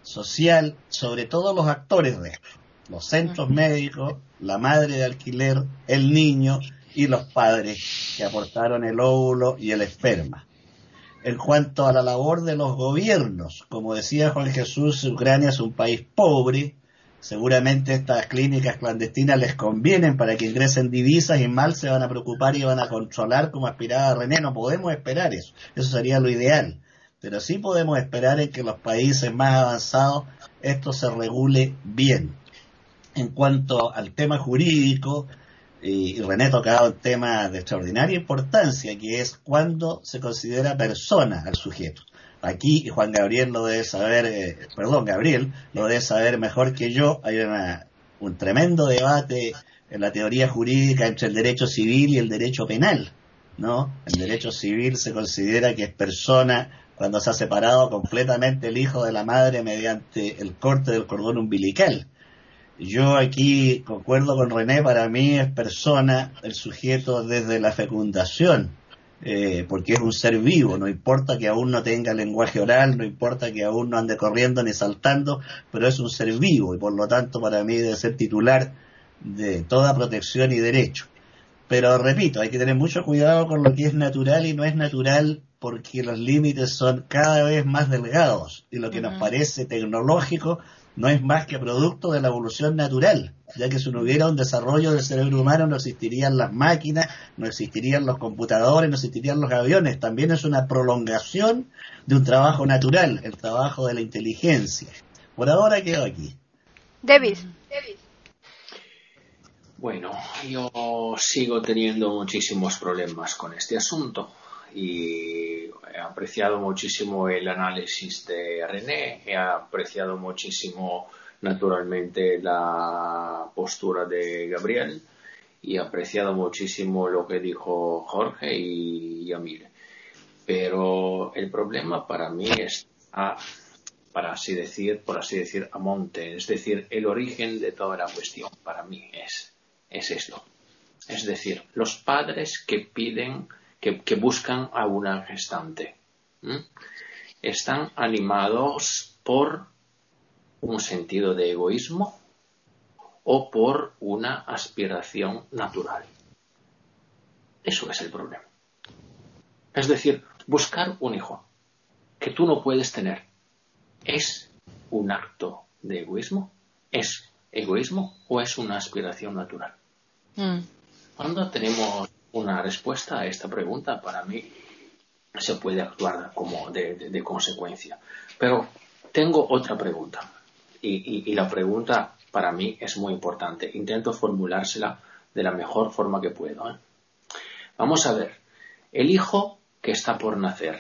social sobre todo los actores de esto, los centros médicos, la madre de alquiler, el niño y los padres que aportaron el óvulo y el esperma. En cuanto a la labor de los gobiernos, como decía Juan Jesús, Ucrania es un país pobre, seguramente estas clínicas clandestinas les convienen para que ingresen divisas y mal se van a preocupar y van a controlar, como aspiraba René. No podemos esperar eso, eso sería lo ideal, pero sí podemos esperar en que los países más avanzados esto se regule bien. En cuanto al tema jurídico, y René ha tocado un tema de extraordinaria importancia, que es cuando se considera persona al sujeto. Aquí, y Juan Gabriel lo debe saber, Gabriel lo debe saber mejor que yo, hay un tremendo debate en la teoría jurídica entre el derecho civil y el derecho penal, ¿no? El derecho civil se considera que es persona cuando se ha separado completamente el hijo de la madre mediante el corte del cordón umbilical. Yo aquí concuerdo con René, para mí es persona el sujeto desde la fecundación, porque es un ser vivo, no importa que aún no tenga lenguaje oral, no importa que aún no ande corriendo ni saltando, pero es un ser vivo y por lo tanto para mí debe ser titular de toda protección y derecho. Pero repito, hay que tener mucho cuidado con lo que es natural y no es natural, porque los límites son cada vez más delgados y lo que nos parece tecnológico no es más que producto de la evolución natural, ya que si no hubiera un desarrollo del cerebro humano no existirían las máquinas, no existirían los computadores, no existirían los aviones. También es una prolongación de un trabajo natural, el trabajo de la inteligencia. Por ahora quedo aquí. Davis. Bueno, yo sigo teniendo muchísimos problemas con este asunto y he apreciado muchísimo el análisis de René, he apreciado muchísimo naturalmente la postura de Gabriel y he apreciado muchísimo lo que dijo Jorge y Yamil. Pero el problema para mí está, por así decir, a monte, es decir, el origen de toda la cuestión para mí es esto. Es decir, los padres que piden, que buscan a una gestante, están animados por un sentido de egoísmo o por una aspiración natural. Eso es el problema. Es decir, buscar un hijo que tú no puedes tener, ¿es un acto de egoísmo? ¿Es egoísmo o es una aspiración natural? Cuando tenemos una respuesta a esta pregunta, para mí se puede actuar como de consecuencia. Pero tengo otra pregunta y la pregunta para mí es muy importante. Intento formulársela de la mejor forma que puedo. Vamos a ver, el hijo que está por nacer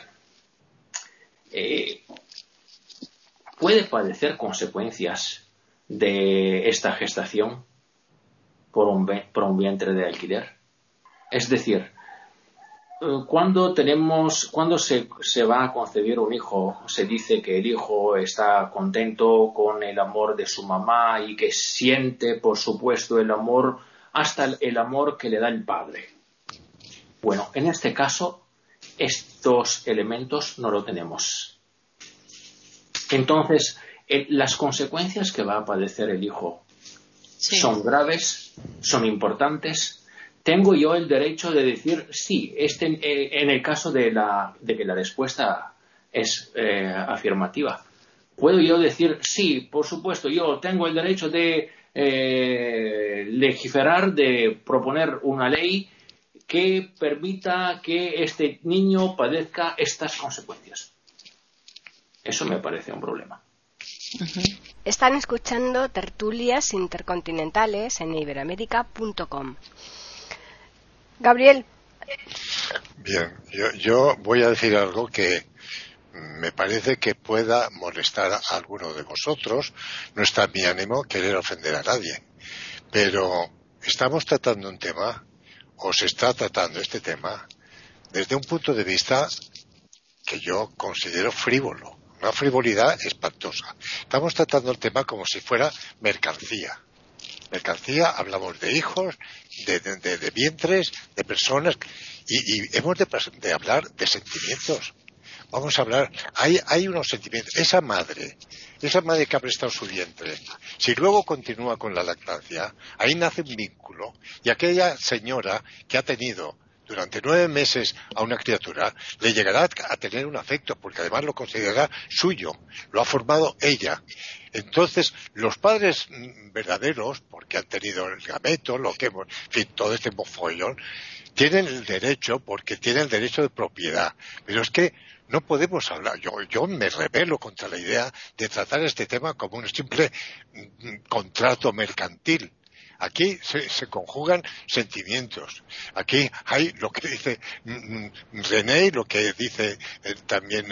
puede padecer consecuencias de esta gestación por un vientre de alquiler. Es decir, cuando se va a concebir un hijo, se dice que el hijo está contento con el amor de su mamá y que siente, por supuesto, el amor, hasta el amor que le da el padre. Bueno, en este caso, estos elementos no lo tenemos. Entonces, las consecuencias que va a padecer el hijo son graves, son importantes. ¿Tengo yo el derecho de decir sí, en el caso de que la respuesta es afirmativa? ¿Puedo yo decir sí, por supuesto, yo tengo el derecho de legislar, de proponer una ley que permita que este niño padezca estas consecuencias? Eso me parece un problema. Están escuchando tertulias intercontinentales en iberoamérica.com. Gabriel. Bien, yo voy a decir algo que me parece que pueda molestar a alguno de vosotros. No está en mi ánimo querer ofender a nadie, pero estamos tratando un tema, o se está tratando este tema, desde un punto de vista que yo considero frívolo, una frivolidad espantosa. Estamos tratando el tema como si fuera mercancía. Mercancía, hablamos de hijos, de vientres, de personas, y hemos de hablar de sentimientos. Vamos a hablar, hay unos sentimientos. Esa madre que ha prestado su vientre, si luego continúa con la lactancia, ahí nace un vínculo. Y aquella señora que ha tenido durante 9 meses a una criatura, le llegará a tener un afecto, porque además lo considerará suyo, lo ha formado ella. Entonces, los padres verdaderos, porque han tenido el gameto, en fin, todo este mofollón, tienen el derecho, porque tienen el derecho de propiedad. Pero es que no podemos hablar, yo me rebelo contra la idea de tratar este tema como un simple contrato mercantil. Aquí se conjugan sentimientos. Aquí hay lo que dice René y lo que dice también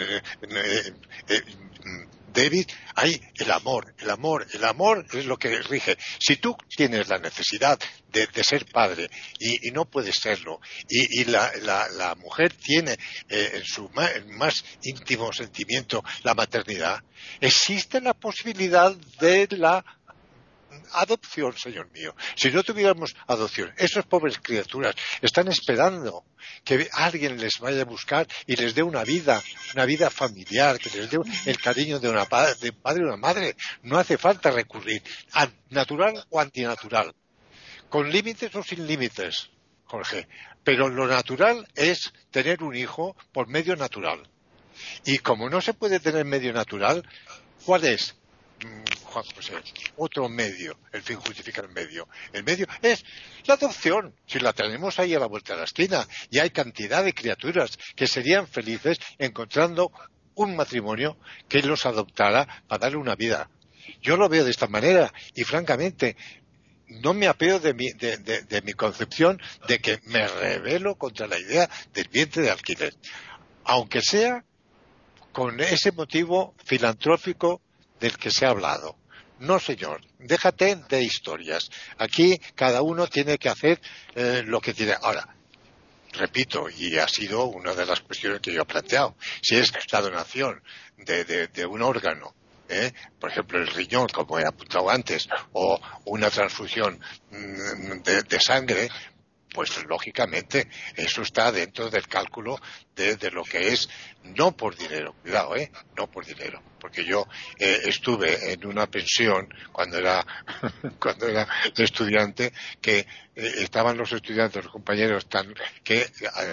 David. Hay el amor. El amor es lo que rige. Si tú tienes la necesidad de ser padre y no puedes serlo, y la mujer tiene en su más íntimo sentimiento la maternidad, existe la posibilidad de la adopción, señor mío. Si no tuviéramos adopción, esas pobres criaturas están esperando que alguien les vaya a buscar y les dé una vida familiar, que les dé el cariño de un padre y una madre. No hace falta recurrir a natural o antinatural, con límites o sin límites, Jorge. Pero lo natural es tener un hijo por medio natural. Y como no se puede tener medio natural, ¿cuál es? Juan José, otro medio. El fin justifica el medio. El medio es la adopción. Si la tenemos ahí a la vuelta de la esquina, y hay cantidad de criaturas que serían felices encontrando un matrimonio que los adoptara para darle una vida. Yo lo veo de esta manera y francamente no me apeo de mi concepción de que me rebelo contra la idea del vientre de alquiler, aunque sea con ese motivo filantrófico del que se ha hablado. No, señor, déjate de historias. Aquí cada uno tiene que hacer lo que tiene. Ahora, repito, y ha sido una de las cuestiones que yo he planteado, si es la donación de un órgano, por ejemplo el riñón, como he apuntado antes, o una transfusión de sangre, pues lógicamente eso está dentro del cálculo de lo que es, no por dinero, cuidado, no por dinero, porque yo estuve en una pensión cuando era estudiante, que estaban los estudiantes, los compañeros que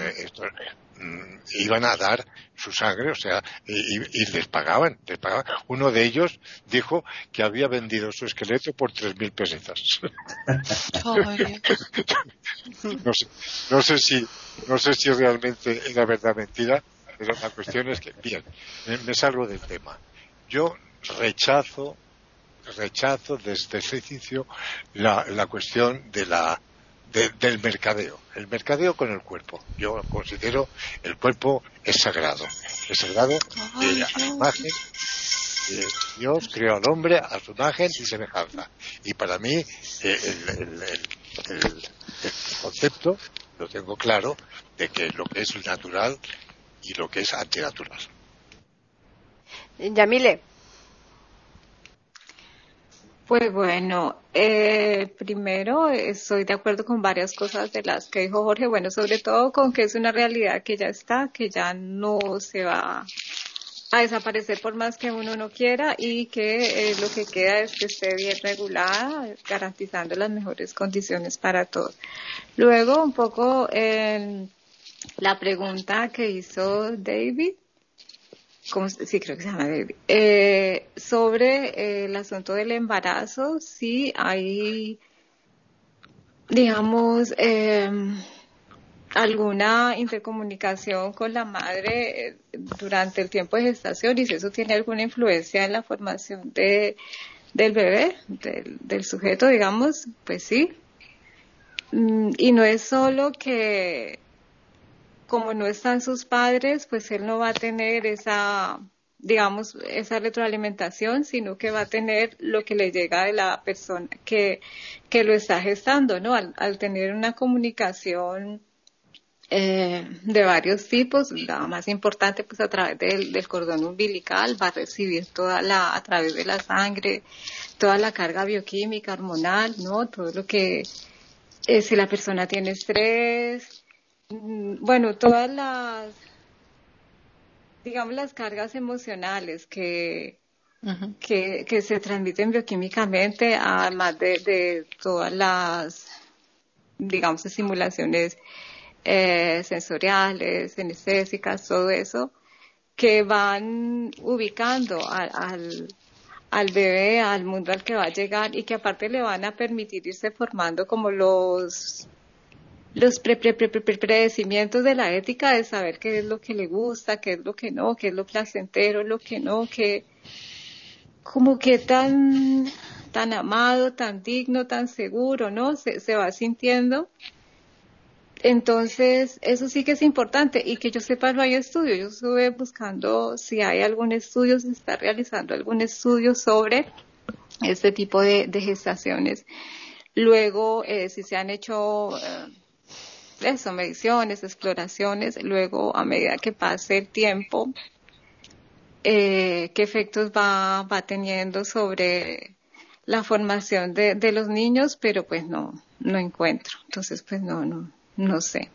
iban a dar su sangre, o sea, y les pagaban. Uno de ellos dijo que había vendido su esqueleto por 3.000 pesetas. No sé si realmente era verdad o mentira, pero la cuestión es que, bien, me salgo del tema. Yo rechazo desde ese inicio la cuestión del mercadeo. El mercadeo con el cuerpo. Yo considero el cuerpo es sagrado. Es sagrado de a su imagen. Dios creó al hombre a su imagen y semejanza. Y para mí el concepto lo tengo claro de que lo que es natural y lo que es antinatural. Yamile. Pues bueno, primero estoy de acuerdo con varias cosas de las que dijo Jorge, bueno, sobre todo con que es una realidad que ya está, que ya no se va a desaparecer por más que uno no quiera, y que lo que queda es que esté bien regulada, garantizando las mejores condiciones para todos. Luego, un poco la pregunta que hizo David, sí, creo que se llama David, sobre el asunto del embarazo, si hay, digamos, alguna intercomunicación con la madre durante el tiempo de gestación, y si eso tiene alguna influencia en la formación del bebé, del sujeto, digamos, pues sí. Y no es solo que, como no están sus padres, pues él no va a tener esa retroalimentación, sino que va a tener lo que le llega de la persona que lo está gestando, ¿no? Al tener una comunicación de varios tipos, la más importante pues a través del cordón umbilical, va a recibir a través de la sangre, toda la carga bioquímica, hormonal, ¿no? Todo lo que, si la persona tiene estrés, bueno, todas las, digamos, las cargas emocionales que se transmiten bioquímicamente, además de todas las, digamos, estimulaciones sensoriales, sinestésicas, todo eso, que van ubicando al bebé, al mundo al que va a llegar, y que aparte le van a permitir irse formando como los predecimientos de la ética, de saber qué es lo que le gusta, qué es lo que no, qué es lo placentero, lo que no, que como que tan amado, tan digno, tan seguro, ¿no? Se va sintiendo. Entonces, eso sí que es importante, y que yo sepa, no hay estudio. Yo estuve buscando si hay algún estudio, si está realizando algún estudio sobre este tipo de gestaciones. Luego, si se han hecho mediciones, exploraciones, luego a medida que pase el tiempo, qué efectos va teniendo sobre la formación de los niños, pero pues no encuentro. Entonces, pues no sé.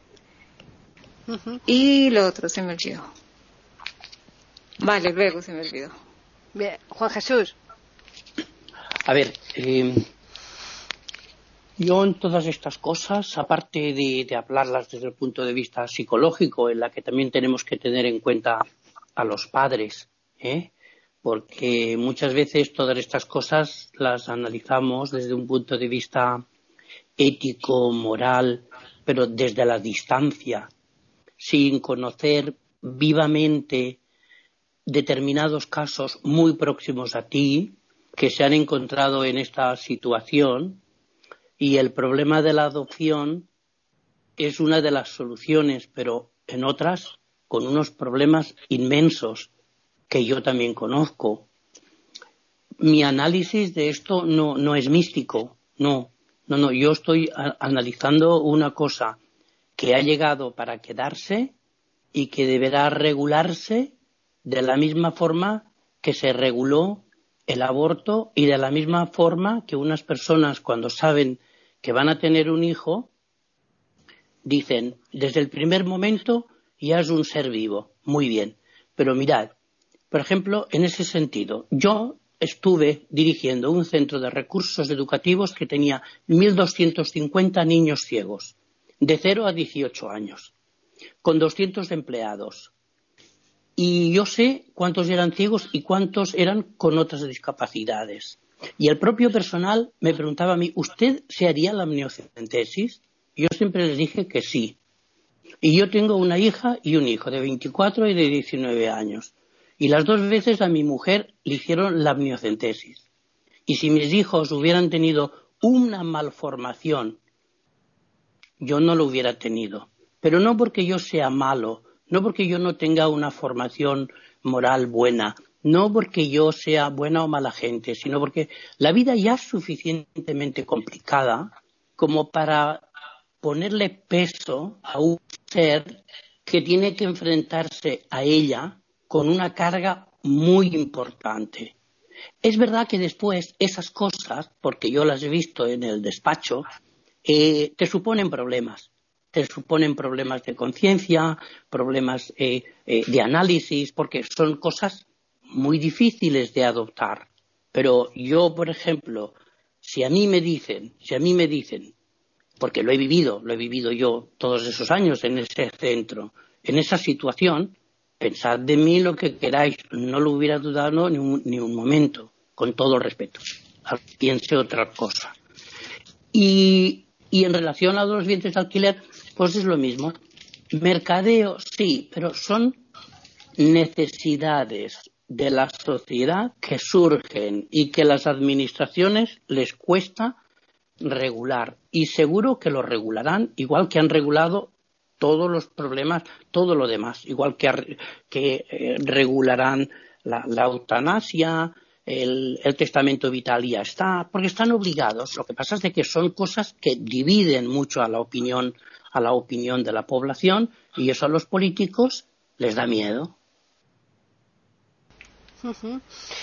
Y lo otro se me olvidó. Vale, luego se me olvidó. Bien, Juan Jesús. A ver, yo en todas estas cosas, aparte de hablarlas desde el punto de vista psicológico, en la que también tenemos que tener en cuenta a los padres, porque muchas veces todas estas cosas las analizamos desde un punto de vista ético, moral, pero desde la distancia, sin conocer vivamente determinados casos muy próximos a ti que se han encontrado en esta situación. Y el problema de la adopción es una de las soluciones, pero en otras con unos problemas inmensos que yo también conozco. Mi análisis de esto no es místico, no. Yo estoy analizando una cosa que ha llegado para quedarse y que deberá regularse de la misma forma que se reguló el aborto, y de la misma forma que unas personas, cuando saben que van a tener un hijo, dicen, desde el primer momento ya es un ser vivo. Muy bien. Pero mirad, por ejemplo, en ese sentido, yo estuve dirigiendo un centro de recursos educativos que tenía 1.250 niños ciegos, de 0 a 18 años, con 200 empleados. Y yo sé cuántos eran ciegos y cuántos eran con otras discapacidades. Y el propio personal me preguntaba a mí, ¿usted se haría la amniocentesis? Yo siempre les dije que sí. Y yo tengo una hija y un hijo de 24 y de 19 años. Y las dos veces a mi mujer le hicieron la amniocentesis. Y si mis hijos hubieran tenido una malformación, yo no lo hubiera tenido. Pero no porque yo sea malo, no porque yo no tenga una formación moral buena, no porque yo sea buena o mala gente, sino porque la vida ya es suficientemente complicada como para ponerle peso a un ser que tiene que enfrentarse a ella con una carga muy importante. Es verdad que después esas cosas, porque yo las he visto en el despacho, te suponen problemas. Te suponen problemas de conciencia, problemas de análisis, porque son cosas muy difíciles de adoptar. Pero yo, por ejemplo, si a mí me dicen, porque lo he vivido yo todos esos años en ese centro, en esa situación, pensad de mí lo que queráis, no lo hubiera dudado ni un momento, con todo respeto. Piense otra cosa. Y en relación a los vientres de alquiler, pues es lo mismo. Mercadeo, sí, pero son necesidades de la sociedad que surgen y que las administraciones les cuesta regular. Y seguro que lo regularán, igual que han regulado todos los problemas, todo lo demás, igual que regularán la eutanasia, el testamento vital, ya está, porque están obligados. Lo que pasa es de que son cosas que dividen mucho a la opinión de la población, y eso a los políticos les da miedo.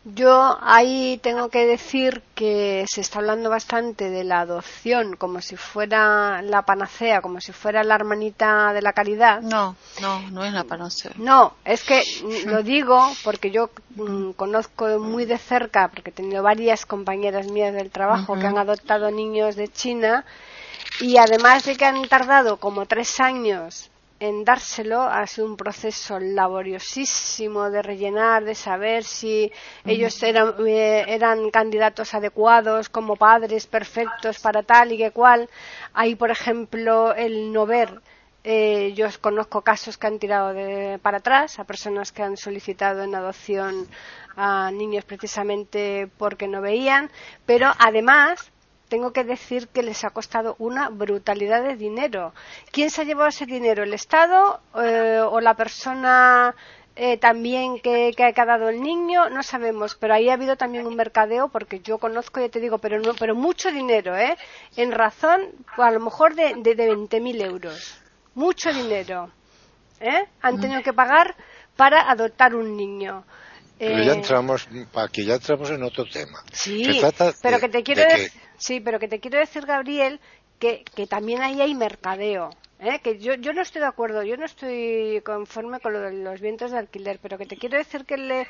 Yo ahí tengo que decir que se está hablando bastante de la adopción como si fuera la panacea, como si fuera la hermanita de la caridad. No es la panacea. No, es que lo digo porque yo conozco muy de cerca, porque he tenido varias compañeras mías del trabajo que han adoptado niños de China, y además de que han tardado como 3 años en dárselo, ha sido un proceso laboriosísimo de rellenar, de saber si ellos eran candidatos adecuados como padres perfectos para tal y que cual. Hay, por ejemplo, el no ver. Yo conozco casos que han tirado para atrás a personas que han solicitado en adopción a niños precisamente porque no veían, pero además tengo que decir que les ha costado una brutalidad de dinero. ¿Quién se ha llevado ese dinero? ¿El Estado o la persona también que ha dado el niño? No sabemos, pero ahí ha habido también un mercadeo, porque yo conozco, ya te digo, pero mucho dinero, en razón, a lo mejor de 20.000 euros. Mucho dinero. Han tenido que pagar para adoptar un niño. Pero ya entramos en otro tema. Sí, pero que te quiero decir, Gabriel, que también ahí hay mercadeo. Que yo no estoy de acuerdo, yo no estoy conforme con lo de los vientos de alquiler, pero que te quiero decir que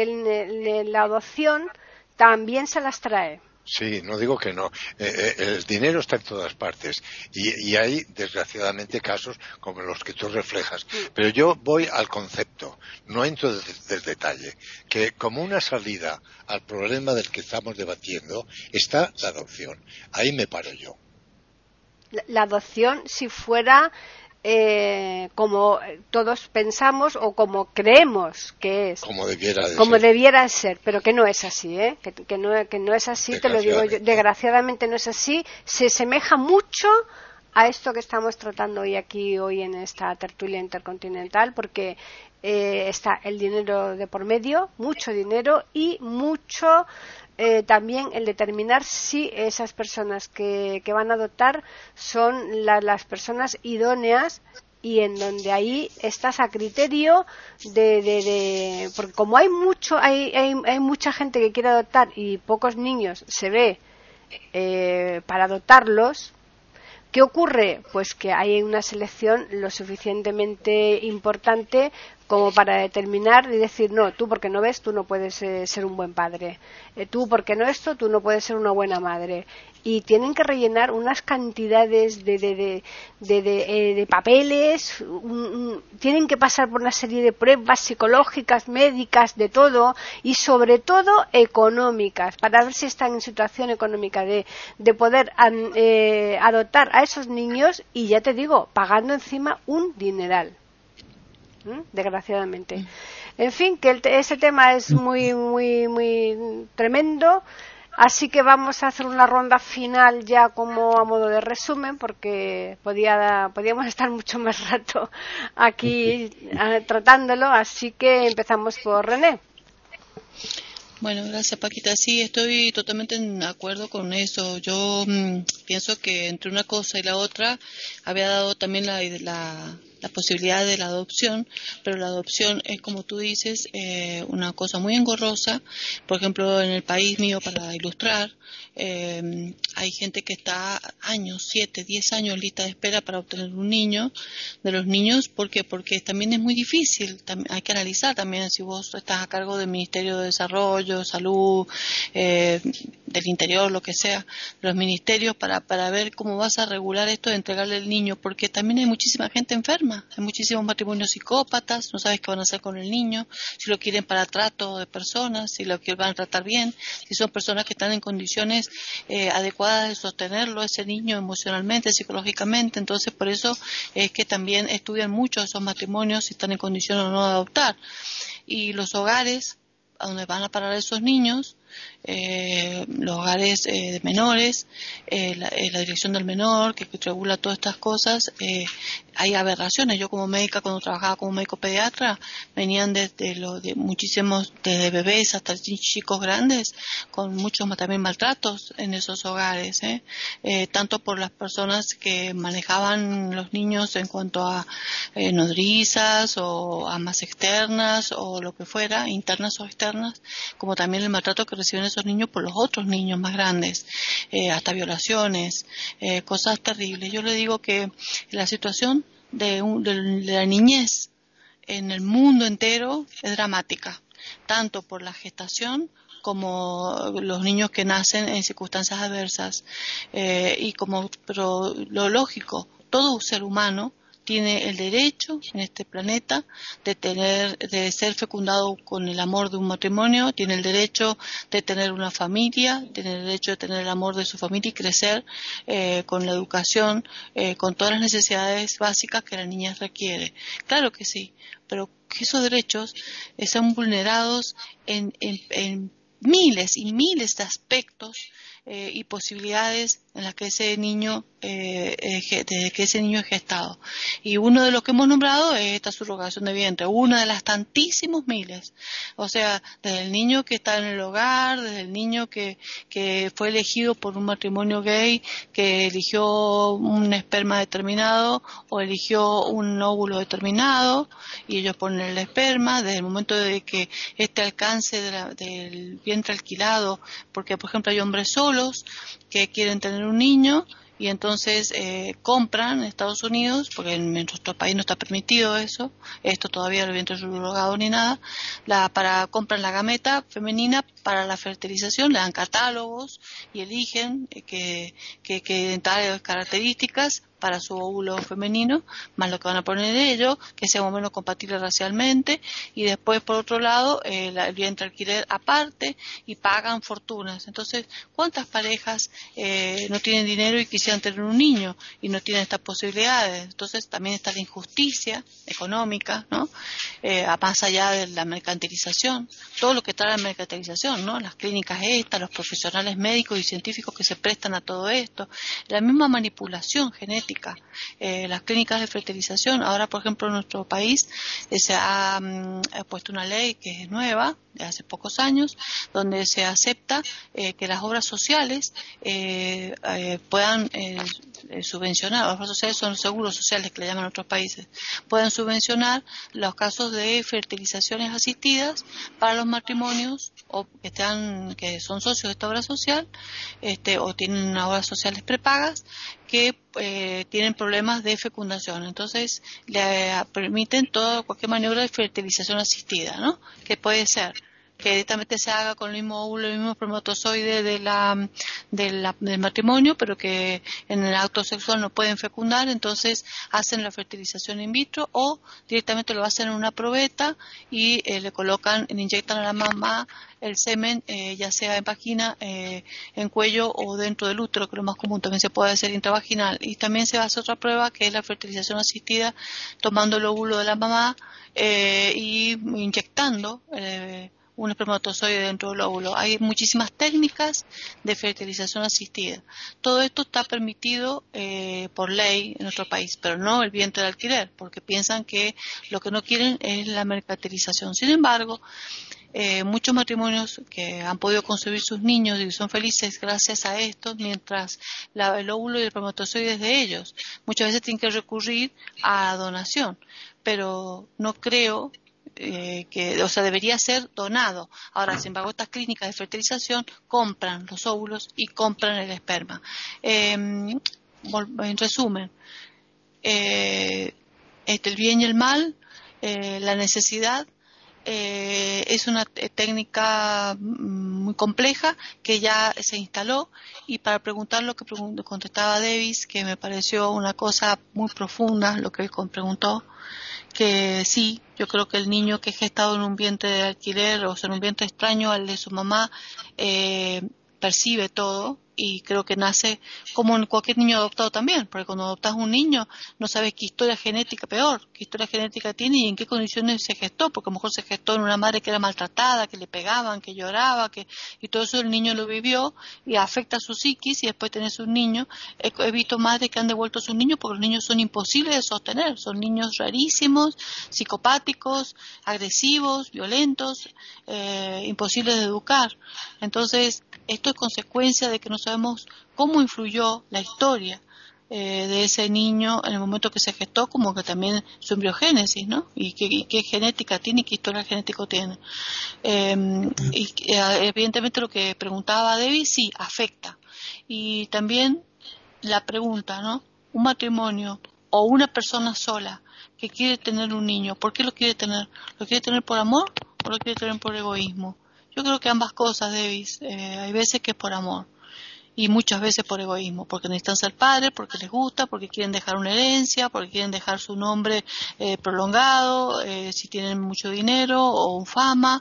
la adopción también se las trae. Sí, no digo que no. El dinero está en todas partes y hay, desgraciadamente, casos como los que tú reflejas. Pero yo voy al concepto, no entro del detalle, que como una salida al problema del que estamos debatiendo está la adopción. Ahí me paro yo. La adopción, si fuera como todos pensamos o como creemos que es, como debiera ser, pero que no es así, que no es así, te lo digo yo, desgraciadamente no es así, se asemeja mucho a esto que estamos tratando hoy en esta tertulia intercontinental, porque está el dinero de por medio, mucho dinero y mucho también el determinar si esas personas que van a adoptar son las personas idóneas, y en donde ahí estás a criterio porque como hay mucha gente que quiere adoptar y pocos niños se ve para adoptarlos. ¿Qué ocurre? Pues que hay una selección lo suficientemente importante como para determinar y decir, no, tú porque no ves, tú no puedes ser un buen padre. Tú porque no esto, tú no puedes ser una buena madre. Y tienen que rellenar unas cantidades de papeles, tienen que pasar por una serie de pruebas psicológicas, médicas, de todo, y sobre todo económicas, para ver si están en situación económica de poder adoptar a esos niños, y ya te digo, pagando encima un dineral. Desgraciadamente. En fin, que ese tema es muy, muy, muy tremendo. Así que vamos a hacer una ronda final ya como a modo de resumen, porque podíamos estar mucho más rato aquí tratándolo. Así que empezamos por René. Bueno, gracias Paquita. Sí, estoy totalmente en acuerdo con eso. Yo pienso que entre una cosa y la otra había dado también la posibilidad de la adopción, pero la adopción es, como tú dices, una cosa muy engorrosa. Por ejemplo, en el país mío, para ilustrar, hay gente que está años, 7, 10 años en lista de espera para obtener un niño. De los niños, ¿por qué? Porque también es muy difícil. Hay que analizar también si vos estás a cargo del Ministerio de Desarrollo, Salud, del Interior, lo que sea, los ministerios, para ver cómo vas a regular esto de entregarle el niño, porque también hay muchísima gente enferma, hay muchísimos matrimonios psicópatas, no sabes qué van a hacer con el niño, si lo quieren para trato de personas, si lo van a tratar bien, si son personas que están en condiciones adecuadas de sostenerlo, ese niño emocionalmente, psicológicamente. Entonces por eso es que también estudian mucho esos matrimonios si están en condición o no de adoptar. Y los hogares a donde van a parar esos niños los hogares de menores, la dirección del menor, que regula todas estas cosas. Hay aberraciones. Yo como médica, cuando trabajaba como médico pediatra, venían muchísimos, desde bebés hasta chicos grandes, con muchos también maltratos en esos hogares, tanto por las personas que manejaban los niños en cuanto a nodrizas o amas externas o lo que fuera, internas o externas, como también el maltrato que reciben esos niños por los otros niños más grandes, hasta violaciones, cosas terribles. Yo le digo que la situación de la niñez en el mundo entero es dramática, tanto por la gestación como los niños que nacen en circunstancias adversas, pero lo lógico, todo ser humano tiene el derecho en este planeta de ser fecundado con el amor de un matrimonio, tiene el derecho de tener una familia, tiene el derecho de tener el amor de su familia y crecer con la educación, con todas las necesidades básicas que la niña requiere. Claro que sí, pero que esos derechos sean vulnerados en miles y miles de aspectos y posibilidades en las que ese niño desde que ese niño es gestado. Y uno de los que hemos nombrado es esta subrogación de vientre, una de las tantísimos miles. O sea, desde el niño que está en el hogar, desde el niño que fue elegido por un matrimonio gay, que eligió un esperma determinado o eligió un óvulo determinado y ellos ponen el esperma, desde el momento de que este alcance del vientre alquilado, porque por ejemplo hay hombres solos que quieren tener un niño y entonces compran en Estados Unidos, porque en nuestro país no está permitido esto todavía el vientre subrogado ni nada, compran la gameta femenina para la fertilización, le dan catálogos y eligen que tales características para su óvulo femenino, más lo que van a poner de ello, que sea más o menos compatible racialmente, y después por otro lado el vientre alquiler aparte y pagan fortunas. Entonces, ¿cuántas parejas no tienen dinero y quisieran tener un niño y no tienen estas posibilidades? Entonces también está la injusticia económica, ¿no? Más allá de la mercantilización, todo lo que trae la mercantilización, ¿no? Las clínicas estas, los profesionales médicos y científicos que se prestan a todo esto, la misma manipulación genética, las clínicas de fertilización. Ahora, por ejemplo, en nuestro país se ha puesto una ley que es nueva, de hace pocos años, donde se acepta que las obras sociales puedan subvencionar, las obras sociales son los seguros sociales que le llaman en otros países, puedan subvencionar los casos de fertilizaciones asistidas para los matrimonios o que son socios de esta obra social, o tienen obras sociales prepagas que tienen problemas de fecundación. Entonces le permiten cualquier maniobra de fertilización asistida, ¿no? Que puede ser que directamente se haga con el mismo óvulo, el mismo espermatozoide del matrimonio, pero que en el acto sexual no pueden fecundar, entonces hacen la fertilización in vitro o directamente lo hacen en una probeta y le inyectan a la mamá el semen, ya sea en vagina, en cuello o dentro del útero, que es lo más común. También se puede hacer intravaginal y también se hace otra prueba que es la fertilización asistida, tomando el óvulo de la mamá y inyectando un espermatozoide dentro del óvulo. Hay muchísimas técnicas de fertilización asistida. Todo esto está permitido por ley en nuestro país, pero no el vientre de alquiler, porque piensan que lo que no quieren es la mercantilización. Sin embargo, muchos matrimonios que han podido concebir sus niños y son felices gracias a esto, mientras el óvulo y el espermatozoide es de ellos. Muchas veces tienen que recurrir a donación, pero no creo debería ser donado. Ahora, sin embargo, estas clínicas de fertilización compran los óvulos y compran el esperma. En resumen, el bien y el mal, la necesidad, es una técnica muy compleja que ya se instaló, y para preguntar lo que contestaba Davis, que me pareció una cosa muy profunda lo que él preguntó, que sí, yo creo que el niño que es gestado en un vientre de alquiler o en un vientre extraño al de su mamá percibe todo, y creo que nace como en cualquier niño adoptado también, porque cuando adoptas un niño no sabes qué historia genética, peor, qué historia genética tiene y en qué condiciones se gestó, porque a lo mejor se gestó en una madre que era maltratada, que le pegaban, que lloraba, y todo eso el niño lo vivió y afecta a su psiquis, y después tenés un niño. He visto madres que han devuelto a sus niños porque los niños son imposibles de sostener, son niños rarísimos, psicopáticos, agresivos, violentos, imposibles de educar. Entonces, esto es consecuencia de que no sabemos cómo influyó la historia de ese niño en el momento que se gestó, como que también su embriogénesis, ¿no? Y qué genética tiene y qué historia genética tiene. Evidentemente lo que preguntaba Debbie, sí, afecta. Y también la pregunta, ¿no? Un matrimonio o una persona sola que quiere tener un niño, ¿por qué lo quiere tener? ¿Lo quiere tener por amor o lo quiere tener por egoísmo? Yo creo que ambas cosas, Davis. Hay veces que es por amor y muchas veces por egoísmo, porque necesitan ser padres, porque les gusta, porque quieren dejar una herencia, porque quieren dejar su nombre prolongado, si tienen mucho dinero o fama,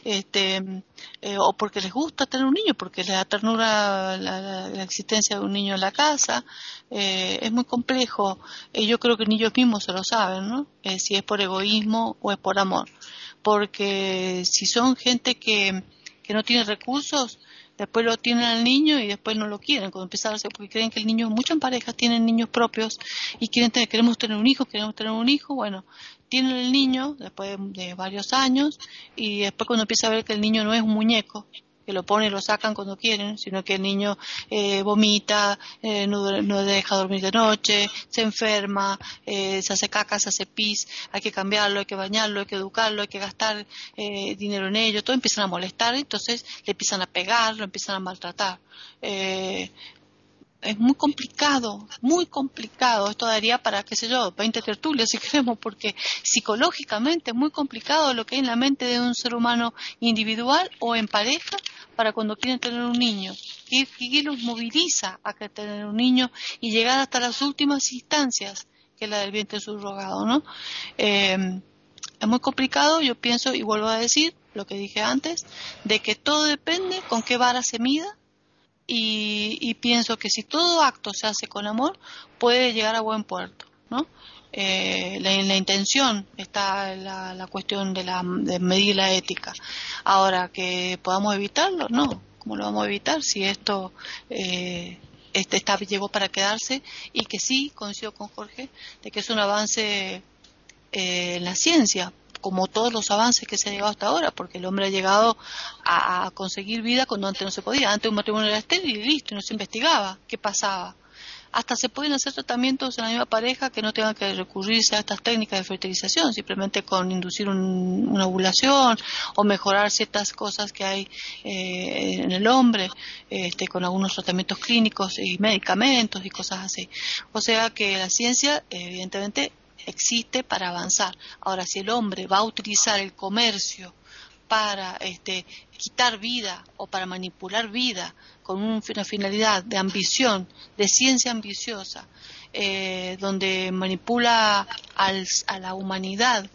o porque les gusta tener un niño, porque les da ternura la existencia de un niño en la casa. Es muy complejo. Yo creo que ni ellos mismos se lo saben, ¿no? Si es por egoísmo o es por amor. Porque si son gente que no tiene recursos, después lo tienen al niño y después no lo quieren cuando empiezan a darse, porque creen que el niño, muchas parejas tienen niños propios y queremos tener un hijo, bueno, tienen el niño después de varios años y después cuando empieza a ver que el niño no es un muñeco, que lo ponen y lo sacan cuando quieren, sino que el niño vomita, no deja dormir de noche, se enferma, se hace caca, se hace pis, hay que cambiarlo, hay que bañarlo, hay que educarlo, hay que gastar dinero en ello, todo empiezan a molestar, entonces le empiezan a pegar, lo empiezan a maltratar. Es muy complicado, esto daría para, 20 tertulias si queremos, porque psicológicamente es muy complicado lo que hay en la mente de un ser humano individual o en pareja para cuando quieren tener un niño. ¿Qué los moviliza a tener un niño y llegar hasta las últimas instancias, que es la del vientre subrogado, ¿no? Es muy complicado, yo pienso, y vuelvo a decir lo que dije antes, de que todo depende con qué vara se mida. Y pienso que si todo acto se hace con amor, puede llegar a buen puerto, ¿no? En la intención está la cuestión de medir la ética. Ahora, que podamos evitarlo, no. ¿Cómo lo vamos a evitar si esto llegó para quedarse? Y que sí, coincido con Jorge, de que es un avance en la ciencia, como todos los avances que se ha llegado hasta ahora, porque el hombre ha llegado a conseguir vida cuando antes no se podía. Antes un matrimonio era estéril y listo, no se investigaba qué pasaba. Hasta se pueden hacer tratamientos en la misma pareja que no tengan que recurrirse a estas técnicas de fertilización, simplemente con inducir una ovulación o mejorar ciertas cosas que hay en el hombre, con algunos tratamientos clínicos y medicamentos y cosas así. O sea que la ciencia, evidentemente, existe para avanzar. Ahora, si el hombre va a utilizar el comercio para quitar vida o para manipular vida con una finalidad de ambición, de ciencia ambiciosa, donde manipula a la humanidad,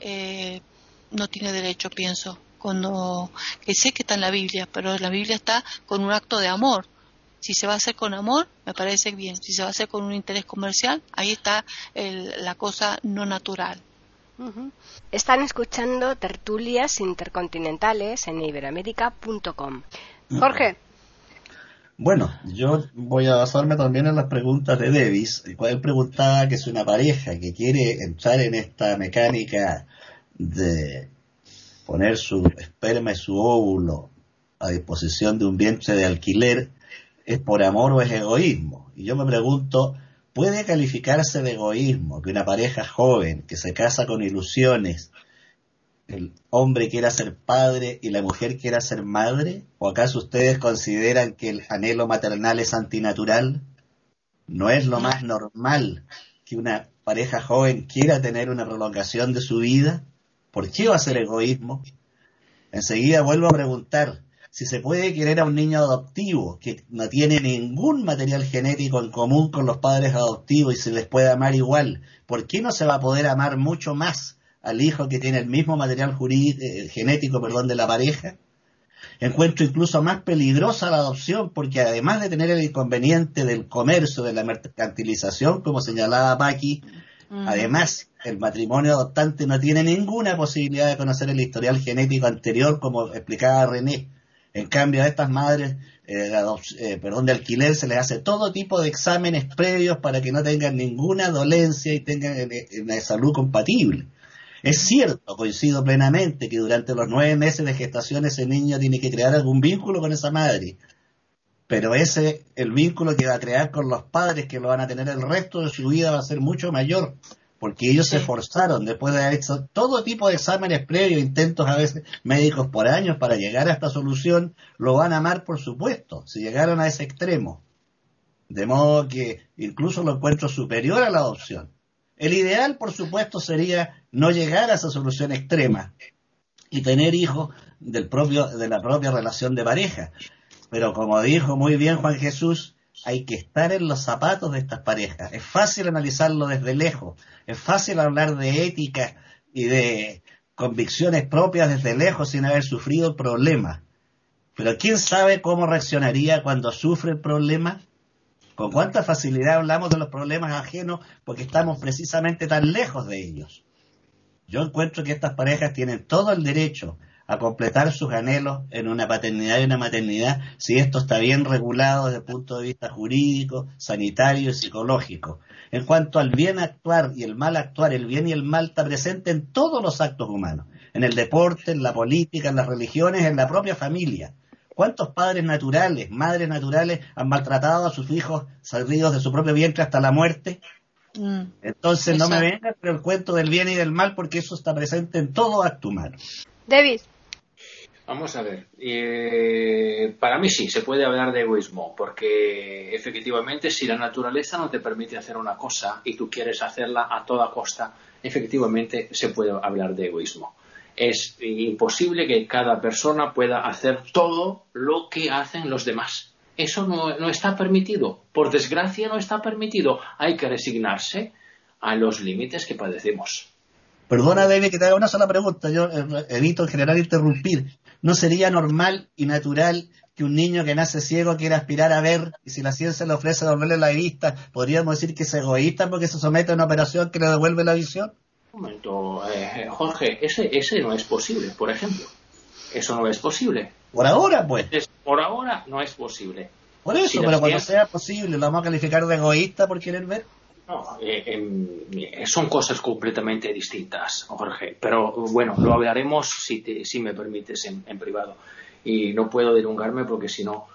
no tiene derecho, pienso. Que sé que está en la Biblia, pero en la Biblia está con un acto de amor. Si se va a hacer con amor, me parece bien. Si se va a hacer con un interés comercial, ahí está la cosa no natural. Uh-huh. Están escuchando tertulias intercontinentales en iberoamérica.com. Jorge. Bueno, yo voy a basarme también en las preguntas de Davis, el cual preguntaba que si una pareja que quiere entrar en esta mecánica de poner su esperma y su óvulo a disposición de un vientre de alquiler, ¿es por amor o es egoísmo? Y yo me pregunto, ¿puede calificarse de egoísmo que una pareja joven que se casa con ilusiones, el hombre quiera ser padre y la mujer quiera ser madre? ¿O acaso ustedes consideran que el anhelo maternal es antinatural? ¿No es lo más normal que una pareja joven quiera tener una prolongación de su vida? ¿Por qué va a ser egoísmo? Enseguida vuelvo a preguntar, si se puede querer a un niño adoptivo que no tiene ningún material genético en común con los padres adoptivos y se les puede amar igual, ¿por qué no se va a poder amar mucho más al hijo que tiene el mismo material genético de la pareja? Encuentro incluso más peligrosa la adopción porque además de tener el inconveniente del comercio, de la mercantilización, como señalaba Paqui, además el matrimonio adoptante no tiene ninguna posibilidad de conocer el historial genético anterior, como explicaba René. En cambio, a estas madres de alquiler se les hace todo tipo de exámenes previos para que no tengan ninguna dolencia y tengan una salud compatible. Es cierto, coincido plenamente, que durante los 9 meses de gestación ese niño tiene que crear algún vínculo con esa madre, pero el vínculo que va a crear con los padres que lo van a tener el resto de su vida va a ser mucho mayor, porque ellos se esforzaron después de haber hecho todo tipo de exámenes previos, intentos a veces médicos por años para llegar a esta solución. Lo van a amar, por supuesto, si llegaron a ese extremo, de modo que incluso lo encuentro superior a la adopción. El ideal, por supuesto, sería no llegar a esa solución extrema y tener hijos de la propia relación de pareja. Pero como dijo muy bien Juan Jesús, hay que estar en los zapatos de estas parejas. Es fácil analizarlo desde lejos, es fácil hablar de ética y de convicciones propias desde lejos sin haber sufrido el problema. Pero ¿quién sabe cómo reaccionaría cuando sufre el problema? ¿Con cuánta facilidad hablamos de los problemas ajenos porque estamos precisamente tan lejos de ellos? Yo encuentro que estas parejas tienen todo el derecho a completar sus anhelos en una paternidad y una maternidad si esto está bien regulado desde el punto de vista jurídico, sanitario y psicológico. En cuanto al bien actuar y el mal actuar, el bien y el mal está presente en todos los actos humanos, en el deporte, en la política, en las religiones, en la propia familia. ¿Cuántos padres naturales, madres naturales han maltratado a sus hijos salidos de su propio vientre hasta la muerte? Entonces no me vengan con el cuento del bien y del mal porque eso está presente en todo acto humano. David. Vamos a ver, para mí sí, se puede hablar de egoísmo, porque efectivamente si la naturaleza no te permite hacer una cosa y tú quieres hacerla a toda costa, efectivamente se puede hablar de egoísmo. Es imposible que cada persona pueda hacer todo lo que hacen los demás. Eso no está permitido. Por desgracia no está permitido. Hay que resignarse a los límites que padecemos. Perdona, David, que te haga una sola pregunta. Yo evito en general interrumpir. ¿No sería normal y natural que un niño que nace ciego quiera aspirar a ver y si la ciencia le ofrece devolverle la vista, podríamos decir que es egoísta porque se somete a una operación que le devuelve la visión? Un momento, Jorge, ese no es posible, por ejemplo. Eso no es posible. Por ahora, pues. Por ahora no es posible. Por eso, pero cuando sea posible, ¿lo vamos a calificar de egoísta por querer ver? No, son cosas completamente distintas, Jorge. Pero bueno, lo hablaremos si me permites en privado. Y no puedo dilungarme porque si no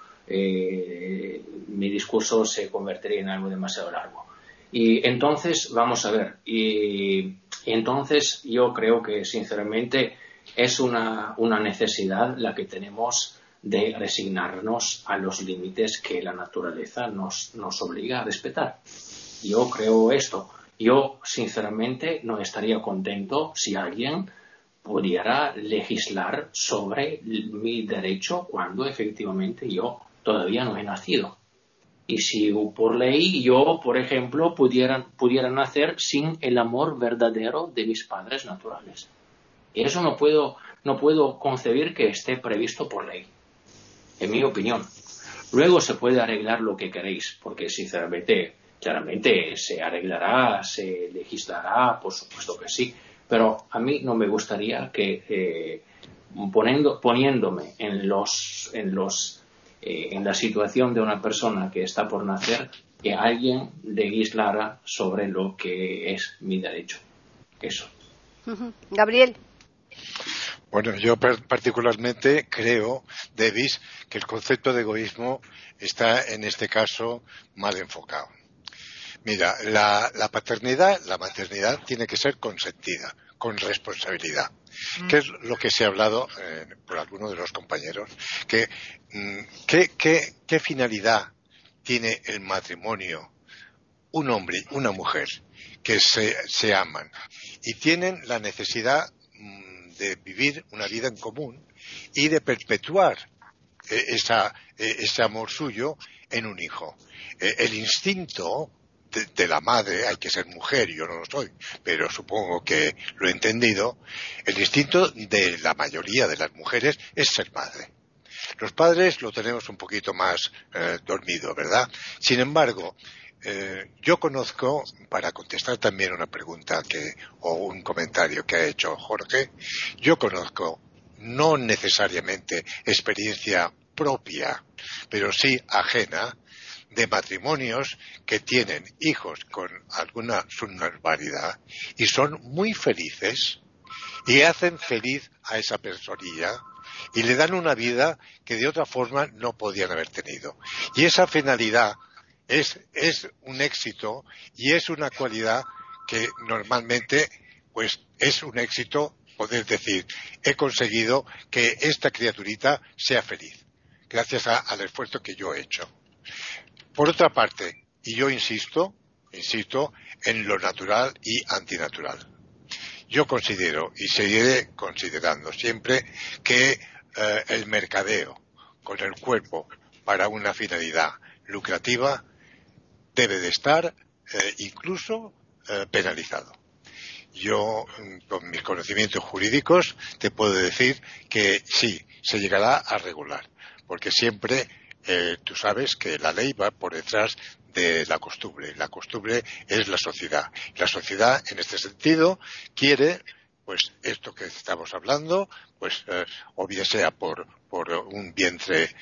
mi discurso se convertiría en algo demasiado largo. Y entonces, vamos a ver. Y entonces yo creo que sinceramente es una necesidad la que tenemos de resignarnos a los límites que la naturaleza nos obliga a respetar. Yo creo esto. Yo, sinceramente, no estaría contento si alguien pudiera legislar sobre mi derecho cuando efectivamente yo todavía no he nacido. Y si por ley yo, por ejemplo, pudiera nacer sin el amor verdadero de mis padres naturales. Y eso no puedo concebir que esté previsto por ley, en mi opinión. Luego se puede arreglar lo que queréis, porque sinceramente, claramente se arreglará, se legislará, por supuesto que sí, pero a mí no me gustaría que poniéndome en la situación de una persona que está por nacer, que alguien legislara sobre lo que es mi derecho. Eso. Gabriel. Bueno, yo particularmente creo, Davis, que el concepto de egoísmo está en este caso mal enfocado. Mira, la maternidad tiene que ser consentida, con responsabilidad. ¿Qué es lo que se ha hablado por algunos de los compañeros? ¿Qué finalidad tiene el matrimonio? Un hombre y una mujer que se aman y tienen la necesidad de vivir una vida en común y de perpetuar ese amor suyo en un hijo. El instinto de la madre, hay que ser mujer, yo no lo soy, pero supongo que lo he entendido, el instinto de la mayoría de las mujeres es ser madre. Los padres lo tenemos un poquito más dormido, ¿verdad? Sin embargo, yo conozco, para contestar también una pregunta o un comentario que ha hecho Jorge, yo conozco no necesariamente experiencia propia, pero sí ajena, de matrimonios que tienen hijos con alguna subnormalidad y son muy felices y hacen feliz a esa personilla y le dan una vida que de otra forma no podían haber tenido. Y esa finalidad es un éxito y es una cualidad que normalmente pues es un éxito poder decir, he conseguido que esta criaturita sea feliz gracias al esfuerzo que yo he hecho. Por otra parte, y yo insisto en lo natural y antinatural. Yo considero y seguiré considerando siempre que el mercadeo con el cuerpo para una finalidad lucrativa debe de estar incluso penalizado. Yo, con mis conocimientos jurídicos, te puedo decir que sí, se llegará a regular, porque siempre tú sabes que la ley va por detrás de la costumbre. La costumbre es la sociedad. La sociedad, en este sentido, quiere, pues, esto que estamos hablando, pues, o bien sea por un vientre